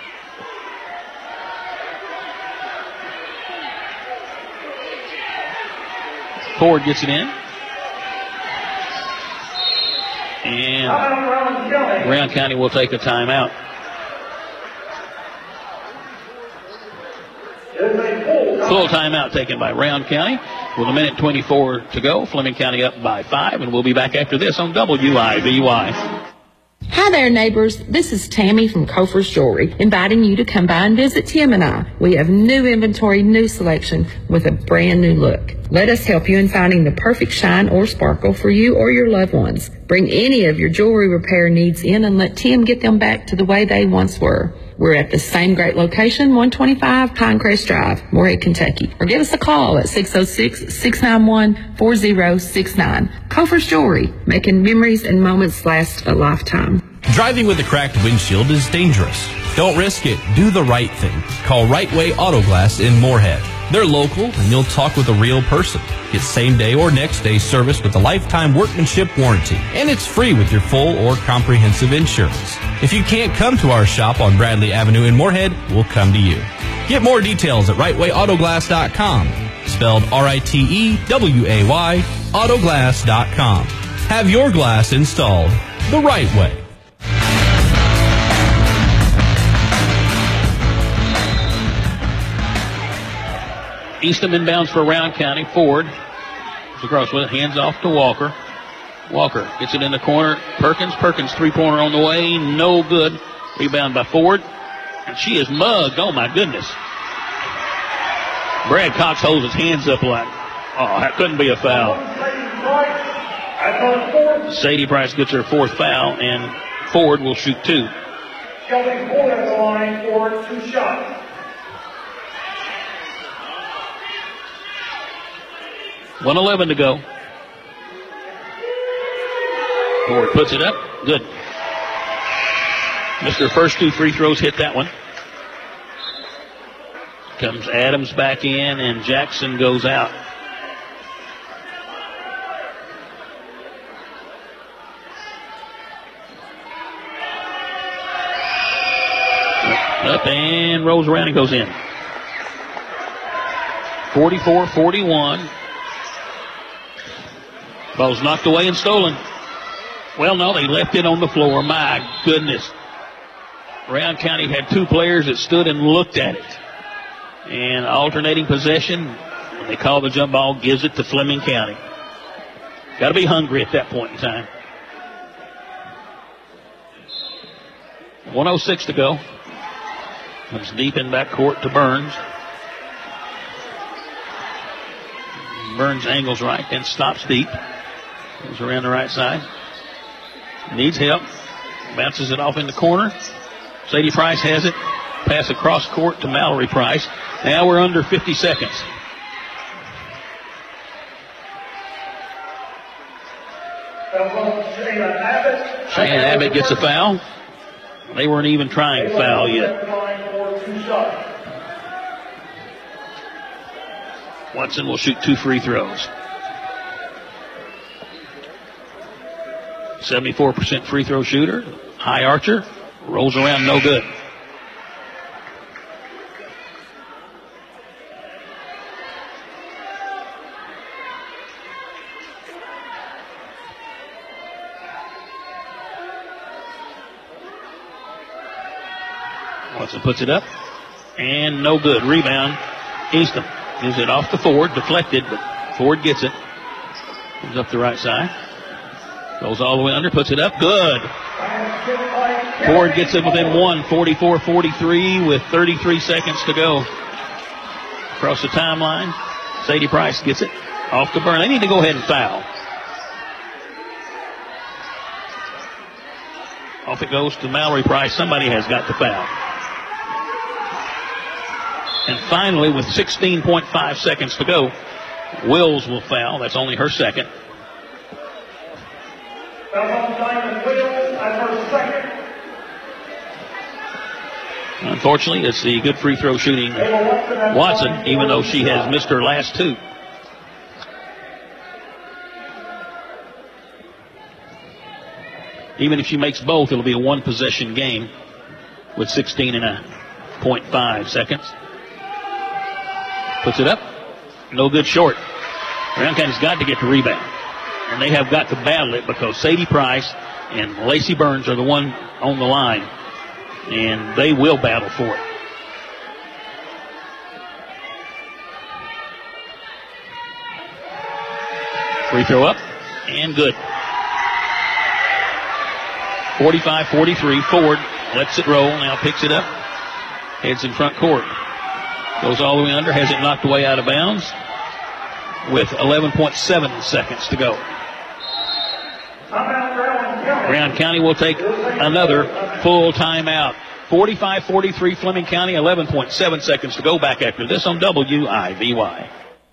Ford gets it in. And Round County will take a timeout. Full timeout taken by Round County with 1:24 to go. Fleming County up by 5, and we'll be back after this on WIVY. Hi there, neighbors. This is Tammy from Kofer's Jewelry, inviting you to come by and visit Tim and I. We have new inventory, new selection with a brand new look. Let us help you in finding the perfect shine or sparkle for you or your loved ones. Bring any of your jewelry repair needs in and let Tim get them back to the way they once were. We're at the same great location, 125 Pinecrest Drive, Moorhead, Kentucky. Or give us a call at 606-691-4069. Kofer's Jewelry, making memories and moments last a lifetime. Driving with a cracked windshield is dangerous. Don't risk it. Do the right thing. Call Right Way Auto Glass in Moorhead. They're local, and you'll talk with a real person. Get same-day or next-day service with a lifetime workmanship warranty. And it's free with your full or comprehensive insurance. If you can't come to our shop on Bradley Avenue in Moorhead, we'll come to you. Get more details at RightWayAutoGlass.com. Spelled RITEWAY, Autoglass.com. Have your glass installed the right way. Eastham inbounds for Round County. Ford is across with it. Hands off to Walker. Walker gets it in the corner. Perkins three-pointer on the way. No good. Rebound by Ford. And she is mugged. Oh, my goodness. Brad Cox holds his hands up like, oh, that couldn't be a foul. Sadie Price gets her 4th foul, and Ford will shoot 2. Shelby Ford at the line for 2 shots. $1:11 to go. Ford puts it up. Good. Missed her first 2 free throws, hit that one. Comes Adams back in, and Jackson goes out. Up and rolls around and goes in. 44-41. Ball's knocked away and stolen. Well, no, they left it on the floor. My goodness. Round County had two players that stood and looked at it. And alternating possession, when they call the jump ball, gives it to Fleming County. Got to be hungry at that point in time. 1:06 to go. Comes deep in backcourt to Burns. Burns angles right, then stops deep. Goes around the right side. Needs help. Bounces it off in the corner. Sadie Price has it. Pass across court to Mallory Price. Now we're under 50 seconds. Shayna Abbott gets a foul. They weren't even trying to foul yet. Watson will shoot 2 free throws. 74% free throw shooter. High archer. Rolls around, no good. Watson puts it up. And no good. Rebound. Easton gives it off to Ford. Deflected, but Ford gets it. Comes up the right side. Goes all the way under. Puts it up. Good. Ford gets it within 1. 44-43 with 33 seconds to go. Across the timeline. Sadie Price gets it. Off to Burn. They need to go ahead and foul. Off it goes to Mallory Price. Somebody has got to foul. And finally, with 16.5 seconds to go, Wills will foul. That's only her second. Unfortunately, it's the good free throw shooting Watson, even though she has missed her last 2. Even if she makes both, it'll be a 1-possession game with 16.5 seconds. Puts it up. No good short. Round County's got to get the rebound. And they have got to battle it because Sadie Price and Lacey Burns are the one on the line. And they will battle for it. Free throw up. And good. 45-43. Ford lets it roll. Now picks it up. Heads in front court. Goes all the way under. Has it knocked away out of bounds. With 11.7 seconds to go. Brown County will take another full timeout. 45-43 Fleming County, 11.7 seconds to go. Back after this on WIVY.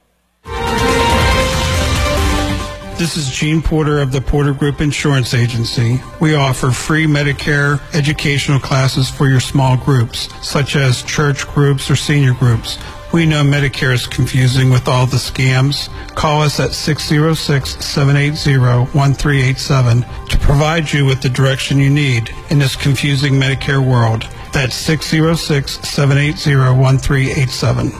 This is Gene Porter of the Porter Group Insurance Agency. We offer free Medicare educational classes for your small groups, such as church groups or senior groups. We know Medicare is confusing with all the scams. Call us at 606-780-1387 to provide you with the direction you need in this confusing Medicare world. That's 606-780-1387.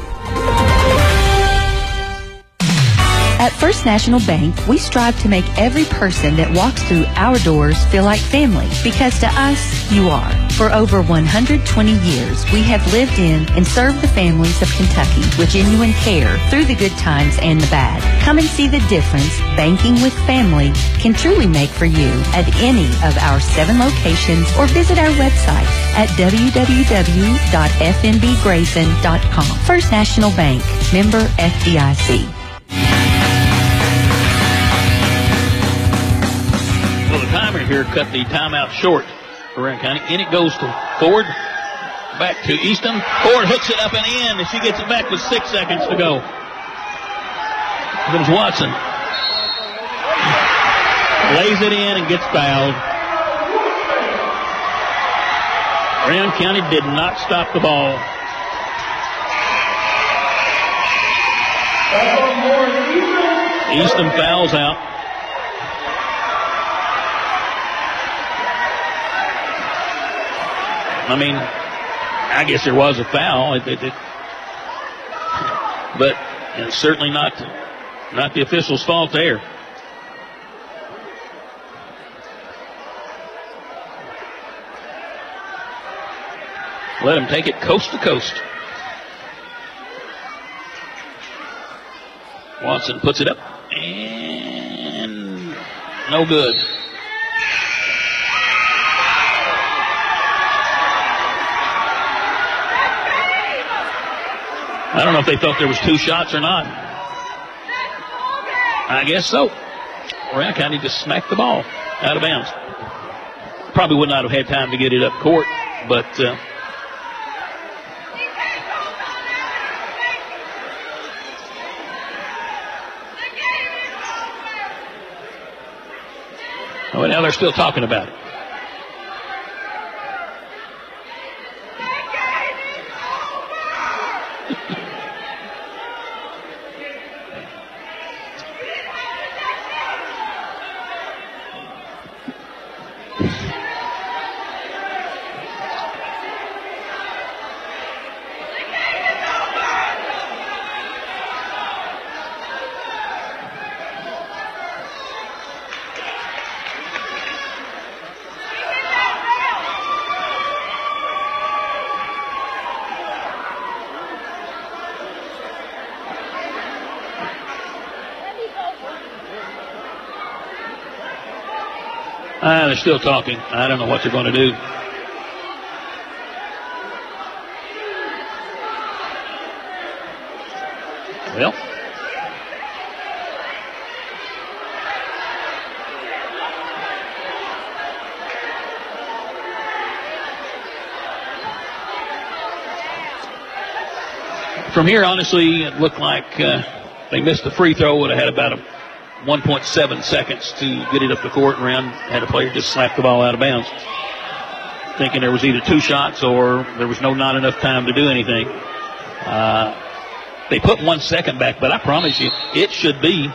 At First National Bank, we strive to make every person that walks through our doors feel like family, because to us, you are. For over 120 years, we have lived in and served the families of Kentucky with genuine care through the good times and the bad. Come and see the difference banking with family can truly make for you at any of our 7 locations, or visit our website at www.fnbgrayson.com. First National Bank, member FDIC. Well, the timer here cut the timeout short for Round County. In it goes to Ford. Back to Easton. Ford hooks it up and in, and she gets it back with 6 seconds to go. Here comes Watson. Lays it in and gets fouled. Round County did not stop the ball. Easton fouls out. I guess there was a foul. But it's certainly not the official's fault there. Let him take it coast to coast. Watson puts it up, and no good. I don't know if they thought there was 2 shots or not. I guess so. Round County just smacked the ball out of bounds. Probably would not have had time to get it up court, but well, now they're still talking about it. They're still talking. I don't know what they're going to do. Well, from here, honestly, it looked like they missed the free throw. Would have had about 1.7 seconds to get it up the court, and Round had a player just slap the ball out of bounds, thinking there was either 2 shots or there was not enough time to do anything. They put 1 second back, but I promise you, it should be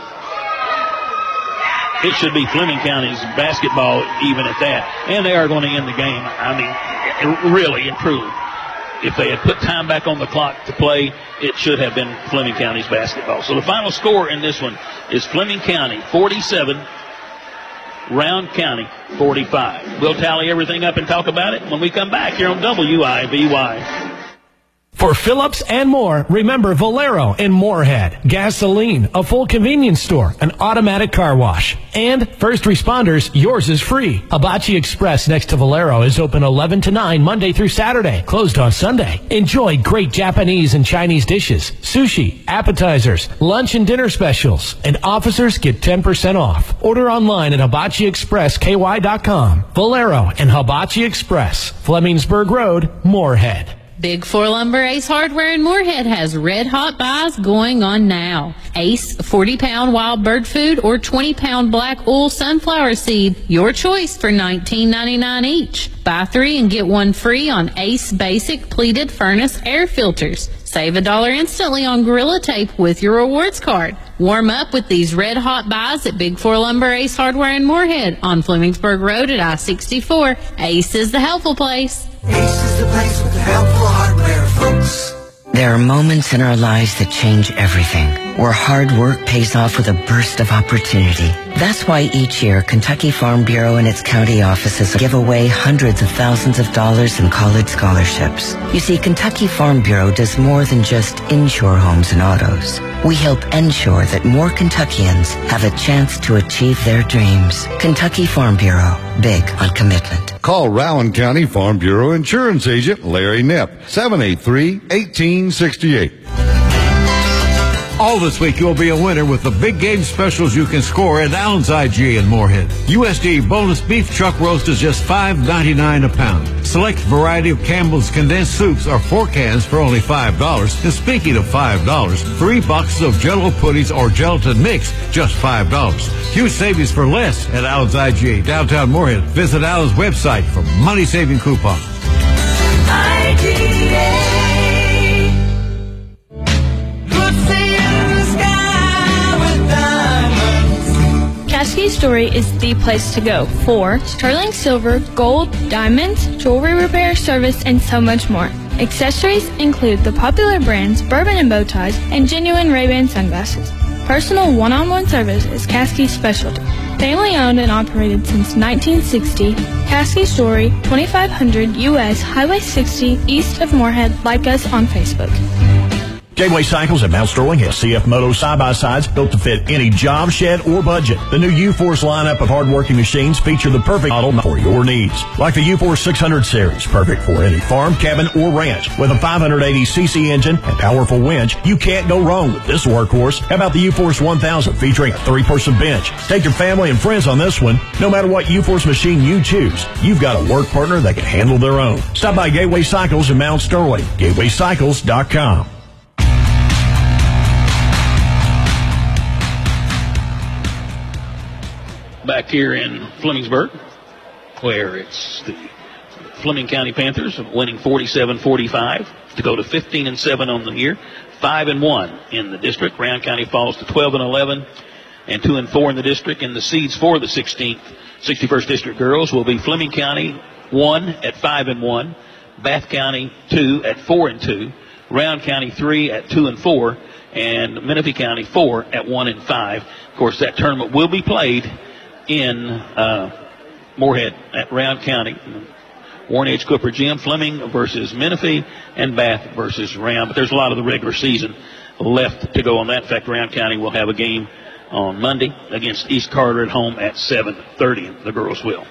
Fleming County's basketball even at that, and they are going to end the game. I mean, really and truly. If they had put time back on the clock to play, it should have been Fleming County's basketball. So the final score in this one is Fleming County 47, Round County 45. We'll tally everything up and talk about it when we come back here on WIVY. For Phillips and more, remember Valero in Moorhead. Gasoline, a full convenience store, an automatic car wash. And first responders, yours is free. Hibachi Express next to Valero is open 11 to 9 Monday through Saturday, closed on Sunday. Enjoy great Japanese and Chinese dishes, sushi, appetizers, lunch and dinner specials, and officers get 10% off. Order online at hibachiexpressky.com. Valero and Hibachi Express, Flemingsburg Road, Moorhead. Big Four Lumber Ace Hardware in Moorhead has red hot buys going on now. Ace 40-pound wild bird food or 20-pound black oil sunflower seed. Your choice for $19.99 each. Buy 3 and get 1 free on Ace Basic Pleated Furnace air filters. Save $1 instantly on Gorilla Tape with your rewards card. Warm up with these red hot buys at Big Four Lumber Ace Hardware in Moorhead on Flemingsburg Road at I-64. Ace is the helpful place. Ace is the place with the helpful hardware, folks. There are moments in our lives that change everything, where hard work pays off with a burst of opportunity. That's why each year, Kentucky Farm Bureau and its county offices give away hundreds of thousands of dollars in college scholarships. You see, Kentucky Farm Bureau does more than just insure homes and autos. We help ensure that more Kentuckians have a chance to achieve their dreams. Kentucky Farm Bureau, big on commitment. Call Rowan County Farm Bureau Insurance Agent Larry Knipp, 783-1868. All this week, you'll be a winner with the big game specials you can score at Allen's IGA in Moorhead. USD boneless beef chuck roast is just $5.99 a pound. Select variety of Campbell's condensed soups are 4 cans for only $5. And speaking of $5, 3 boxes of Jell-O puddings or gelatin mix, just $5. Huge savings for less at Allen's IGA, downtown Moorhead. Visit Allen's website for money-saving coupons. IGA. Cascade Story is the place to go for sterling silver, gold, diamonds, jewelry repair, service, and so much more. Accessories include the popular brands Bourbon and Bow Ties and genuine Ray-Ban sunglasses. Personal one-on-one service is Caskey's specialty. Family owned and operated since 1960, Caskey's Jewelry, 2500 U.S. Highway 60 east of Moorhead. Like us on Facebook. Gateway Cycles at Mount Sterling has CF Moto side-by-sides built to fit any job, shed, or budget. The new U-Force lineup of hard-working machines feature the perfect model for your needs. Like the U-Force 600 series, perfect for any farm, cabin, or ranch. With a 580cc engine and powerful winch, you can't go wrong with this workhorse. How about the U-Force 1000 featuring a 3-person bench? Take your family and friends on this one. No matter what U-Force machine you choose, you've got a work partner that can handle their own. Stop by Gateway Cycles in Mount Sterling. GatewayCycles.com. Back here in Flemingsburg, where it's the Fleming County Panthers winning 47-45 to go to 15-7 on the year, 5-1 in the district. Round County falls to 12-11 and 2-4 in the district. And the seeds for the 61st District girls will be Fleming County 1 at 5-1, Bath County 2 at 4-2, Round County 3 at 2-4, and Menifee County 4 at 1-5. Of course, that tournament will be played in Moorhead at Round County. Warren H. Cooper Gym, Fleming versus Menifee, and Bath versus Round. But there's a lot of the regular season left to go on that. In fact, Round County will have a game on Monday against East Carter at home at 7:30. The girls will.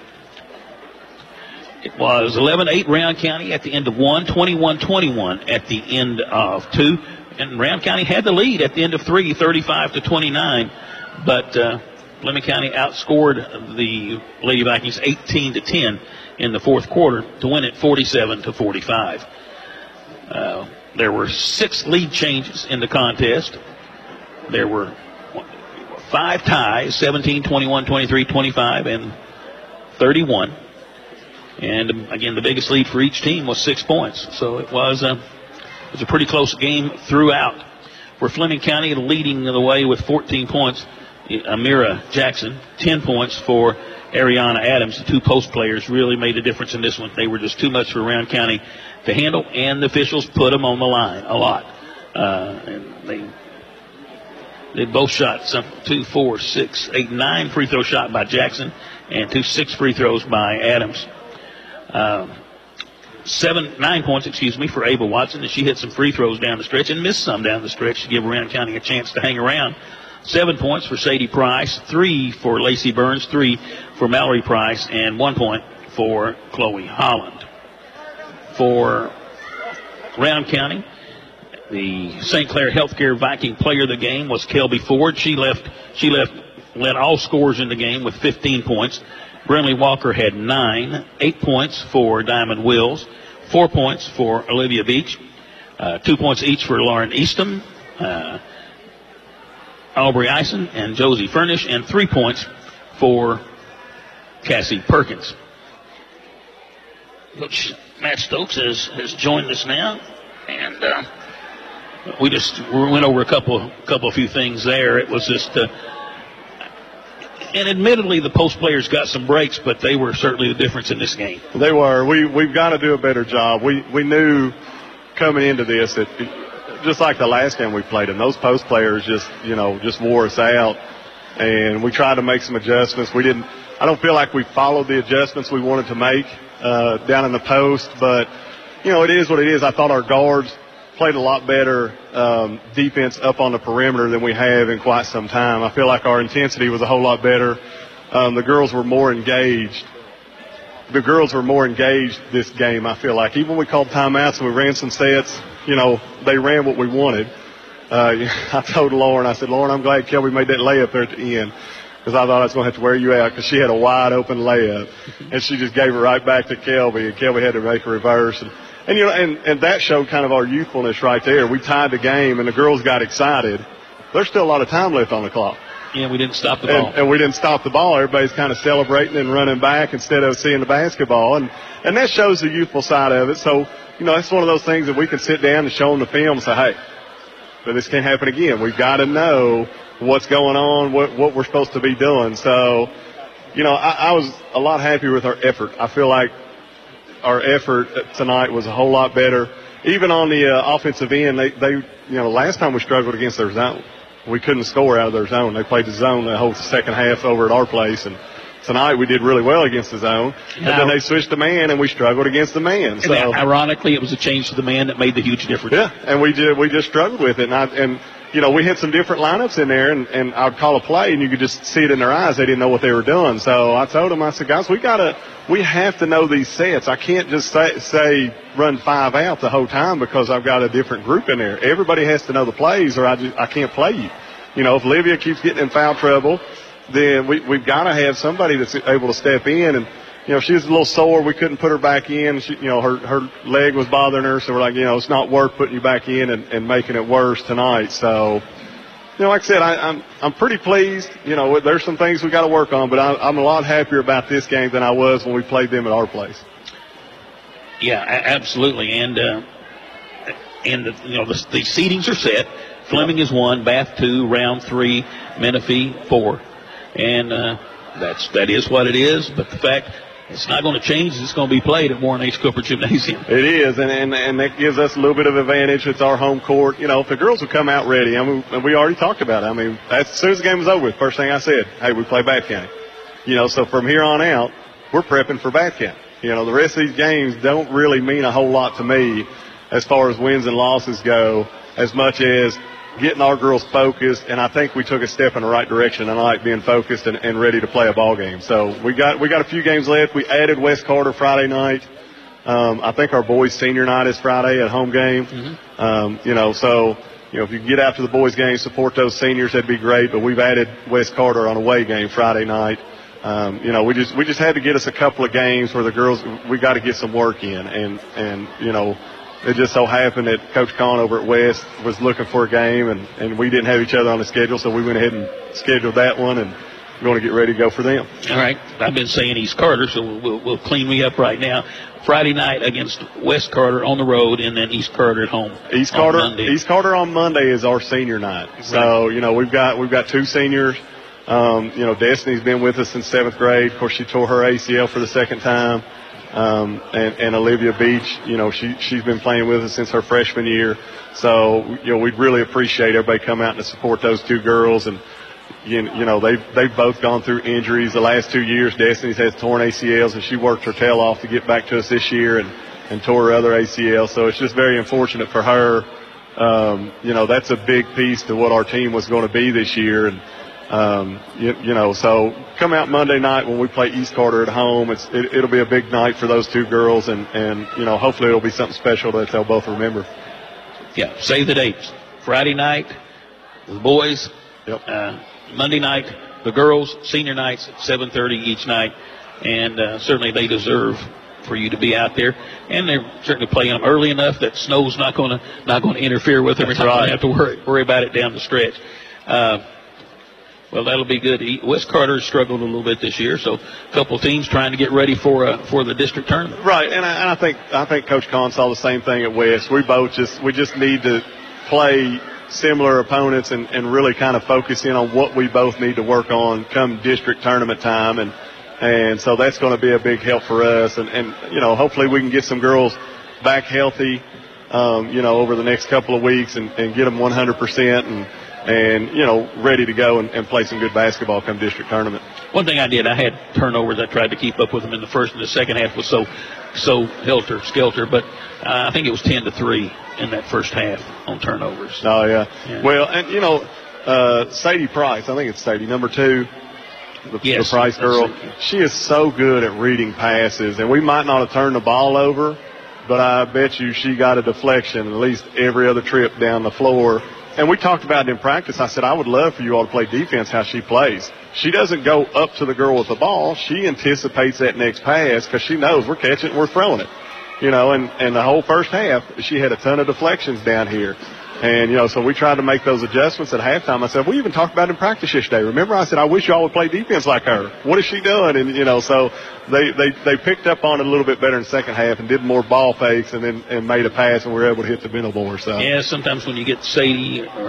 It was 11-8 Round County at the end of 1, 21-21 at the end of 2. And Round County had the lead at the end of 3, 35-29. But Fleming County outscored the Lady Vikings 18-10 in the fourth quarter to win it 47-45. There were 6 lead changes in the contest. There were 5 ties, 17, 21, 23, 25, and 31. And again, the biggest lead for each team was 6 points. So it was a pretty close game throughout. For Fleming County, leading the way with 14 points, Amira Jackson. 10 points for Ariana Adams. The 2 post players really made a difference in this one. They were just too much for Round County to handle, and the officials put them on the line a lot. And they both shot 2, 4, 6, 8, 9 free throw shot by Jackson, and 2 6 free throws by Adams. 9 points, for Ava Watson, and she hit some free throws down the stretch and missed some down the stretch to give Round County a chance to hang around. 7 points for Sadie Price, 3 for Lacey Burns, 3 for Mallory Price, and 1 point for Chloe Holland. For Round County, the St. Clair Healthcare Viking player of the game was Kelby Ford. She led all scorers in the game with 15 points. Brinley Walker had 9, 8 points for Diamond Wills, 4 points for Olivia Beach, 2 points each for Lauren Eastham, Aubrey Eisen, and Josie Furnish, and 3 points for Cassie Perkins. Coach Matt Stokes has joined us now, and we went over a few things there. It was just, and admittedly the post players got some breaks, but they were certainly the difference in this game. They were. We've got to do a better job. We knew coming into this that just like the last game we played, and those post players just wore us out, and we tried to make some adjustments. I don't feel like we followed the adjustments we wanted to make down in the post, but it is what it is. I thought our guards played a lot better defense up on the perimeter than we have in quite some time. I feel like our intensity was a whole lot better. The girls were more engaged. This game, I feel like. Even when we called timeouts and we ran some sets, they ran what we wanted. I told Lauren, I said, Lauren, I'm glad Kelby made that layup there at the end, because I thought I was going to have to wear you out, because she had a wide open layup, and she just gave it right back to Kelby, and Kelby had to make a reverse. And that showed kind of our youthfulness right there. We tied the game, and the girls got excited. There's still a lot of time left on the clock. Yeah, we didn't stop the ball. And we didn't stop the ball. Everybody's kind of celebrating and running back instead of seeing the basketball. And that shows the youthful side of it. So, it's one of those things that we can sit down and show them the film and say, hey, this can't happen again. We've got to know what's going on, what we're supposed to be doing. So, I was a lot happier with our effort. I feel like our effort tonight was a whole lot better. even on the offensive end, they last time we struggled against their zone. We couldn't score out of their zone. They played the zone the whole second half over at our place, and tonight we did really well against the zone. And then they switched to man, and we struggled against the man. So ironically, it was a change to the man that made the huge difference. Yeah, and we just struggled with it. And we had some different lineups in there, and I would call a play, and you could just see it in their eyes. They didn't know what they were doing. So I told them, I said, guys, we have to know these sets. I can't just say run 5 out the whole time because I've got a different group in there. Everybody has to know the plays, or I can't play you. If Olivia keeps getting in foul trouble, then we've got to have somebody that's able to step in. And she was a little sore. We couldn't put her back in. She, her leg was bothering her, so we're like, it's not worth putting you back in and making it worse tonight. So, like I said, I'm pretty pleased. There's some things we got to work on, but I'm a lot happier about this game than I was when we played them at our place. Yeah, absolutely. And the seedings are set. Fleming is 1, Bath 2, Round 3, Menifee 4. And that is what it is. But the fact it's not going to change. It's going to be played at Warren H. Cooper Gymnasium. It is, and that gives us a little bit of advantage. It's our home court. If the girls would come out ready, we already talked about it. As soon as the game was over with, first thing I said, hey, we play Bath County. So from here on out, we're prepping for Bath County. The rest of these games don't really mean a whole lot to me as far as wins and losses go, as much as getting our girls focused, and I think we took a step in the right direction. And I like being focused and ready to play a ball game. So we got a few games left. We added West Carter Friday night. I think our boys' senior night is Friday at home game. Mm-hmm. So if you can get out to the boys' game, support those seniors, that'd be great. But we've added West Carter on away game Friday night. We just had to get us a couple of games where the girls, we got to get some work in, and it just so happened that Coach Kahn over at West was looking for a game, and we didn't have each other on the schedule, so we went ahead and scheduled that one, and we're going to get ready to go for them. All right. I've been saying East Carter, so we'll clean me up right now. Friday night against West Carter on the road, and then East Carter at home. East Carter on Monday is our senior night. Right. So, we've got 2 seniors. Destiny's been with us since 7th grade. Of course, she tore her ACL for the second time. And Olivia Beach, she's been playing with us since her freshman year. So, we'd really appreciate everybody coming out to support those 2 girls. And, they've both gone through injuries the last 2 years. Destiny's has torn ACLs, and she worked her tail off to get back to us this year and tore her other ACL. So it's just very unfortunate for her. That's a big piece to what our team was going to be this year. And, so come out Monday night when we play East Carter at home. It'll be a big night for those 2 girls, and hopefully it'll be something special that they'll both remember. Yeah, save the dates. Friday night, the boys. Yep. Monday night, the girls. Senior nights at 7:30 each night, and certainly they deserve for you to be out there. And they're certainly playing them early enough that snow's not going to interfere with them. We're not going to have to worry about it down the stretch. Well, that'll be good. West Carter struggled a little bit this year, so a couple teams trying to get ready for the district tournament. Right, and I think Coach Kahn saw the same thing at West. We just need to play similar opponents and really kind of focus in on what we both need to work on come district tournament time, and so that's going to be a big help for us. And hopefully we can get some girls back healthy, over the next couple of weeks and get them 100% and ready to go and play some good basketball come district tournament. One thing I did, I had turnovers. I tried to keep up with them in the first, and the second half was so helter-skelter. But I think it was 10-3 in that first half on turnovers. Oh, yeah. Well, and, Sadie Price, I think it's Sadie, number 2, the Price girl. She is so good at reading passes, and we might not have turned the ball over, but I bet you she got a deflection at least every other trip down the floor. And we talked about it in practice. I said, I would love for you all to play defense how she plays. She doesn't go up to the girl with the ball. She anticipates that next pass because she knows we're catching it and we're throwing it. And the whole first half, she had a ton of deflections down here. And, so we tried to make those adjustments at halftime. I said, we even talked about it in practice yesterday. Remember, I said, I wish y'all would play defense like her. What is she doing? And, so they picked up on it a little bit better in the second half and did more ball fakes and made a pass, and we were able to hit the middle board. So. Yeah, sometimes when you get Sadie or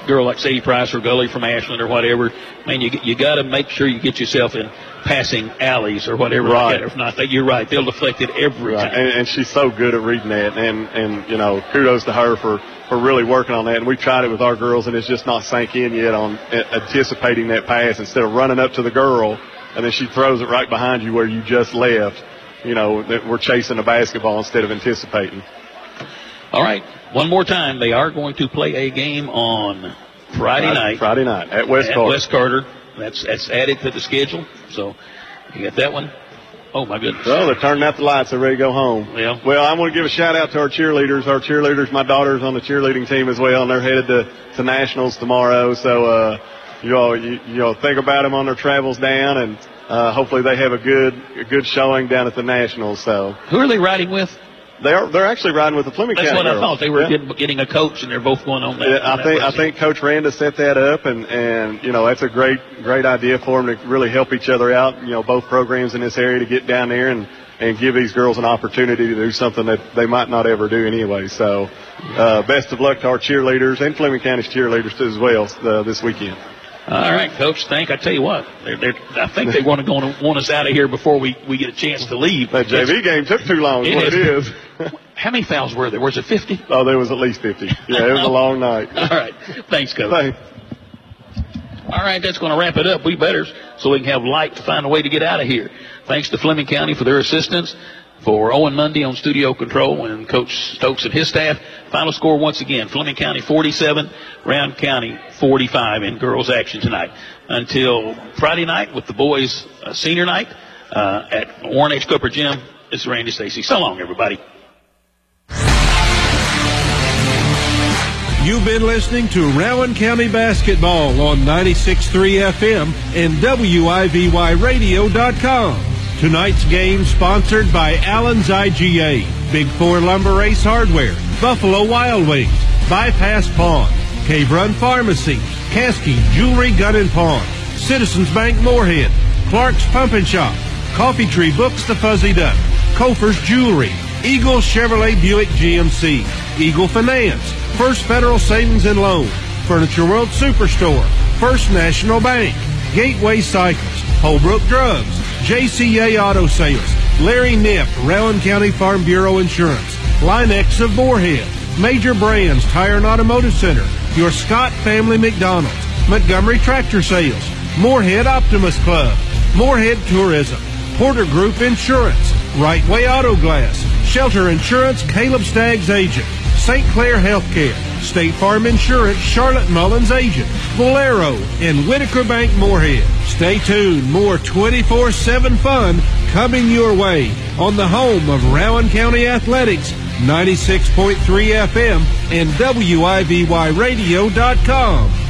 girl like Sadie Price or Gully from Ashland or whatever, man, you got to make sure you get yourself in passing alleys or whatever. Right. If not, you're right. They'll deflect it every time. And she's so good at reading that. And you know, kudos to her for really working on that. And we've tried it with our girls, and it's just not sank in yet on anticipating that pass instead of running up to the girl, and then she throws it right behind you where you just left. You know, that we're chasing the basketball instead of anticipating. All right. One more time. They are going to play a game on Friday night. Friday night at West Carter. West Carter. That's added to the schedule. So you got that one. Oh, my goodness. Well, they're turning out the lights. They're ready to go home. Yeah. Well, I want to give a shout-out to our cheerleaders. Our cheerleaders, my daughter's on the cheerleading team as well, and they're headed to Nationals tomorrow. So, you all think about them on their travels down, and hopefully they have a good showing down at the Nationals. So, who are they riding with? They're actually riding with the Fleming County That's what girls. I thought. They were getting a coach, and they're both going on that. Yeah, I think Coach Randa set that up, and you know, that's a great idea for them to really help each other out. You know, both programs in this area to get down there and give these girls an opportunity to do something that they might not ever do anyway. So, best of luck to our cheerleaders and Fleming County's cheerleaders as well this weekend. All right, Coach. I tell you what, I think they want us out of here before we get a chance to leave. That JV game took too long. Is what it is. How many fouls were there? Was it 50? Oh, there was at least 50. Yeah, it was a long night. All right. Thanks, Coach. Thanks. All right, that's going to wrap it up. We better, so we can have light to find a way to get out of here. Thanks to Fleming County for their assistance. For Owen Mundy on studio control and Coach Stokes and his staff. Final score once again, Fleming County 47, Round County 45 in girls action tonight. Until Friday night with the boys senior night at Warren H. Cooper Gym, this is Randy Stacy. So long, everybody. You've been listening to Rowan County Basketball on 96.3 FM and WIVYradio.com. Tonight's game sponsored by Allen's IGA, Big Four Lumber Ace Hardware, Buffalo Wild Wings, Bypass Pawn, Cave Run Pharmacy, Caskey Jewelry Gun and Pawn, Citizens Bank Moorhead, Clark's Pump and Shop, Coffee Tree Books The Fuzzy Duck, Kofer's Jewelry, Eagle Chevrolet Buick GMC, Eagle Finance, First Federal Savings and Loan, Furniture World Superstore, First National Bank, Gateway Cycles, Holbrook Drugs, JCA Auto Sales, Larry Nipp, Rowan County Farm Bureau Insurance, Linex of Moorhead, Major Brands Tire and Automotive Center, your Scott Family McDonald's, Montgomery Tractor Sales, Moorhead Optimus Club, Moorhead Tourism, Porter Group Insurance, Right Way Auto Glass, Shelter Insurance, Caleb Staggs Agent, St. Clair Healthcare, State Farm Insurance, Charlotte Mullins Agent, Bolero, and Whitaker Bank Moorhead. Stay tuned. More 24/7 fun coming your way on the home of Rowan County Athletics, 96.3 FM and WIVYradio.com.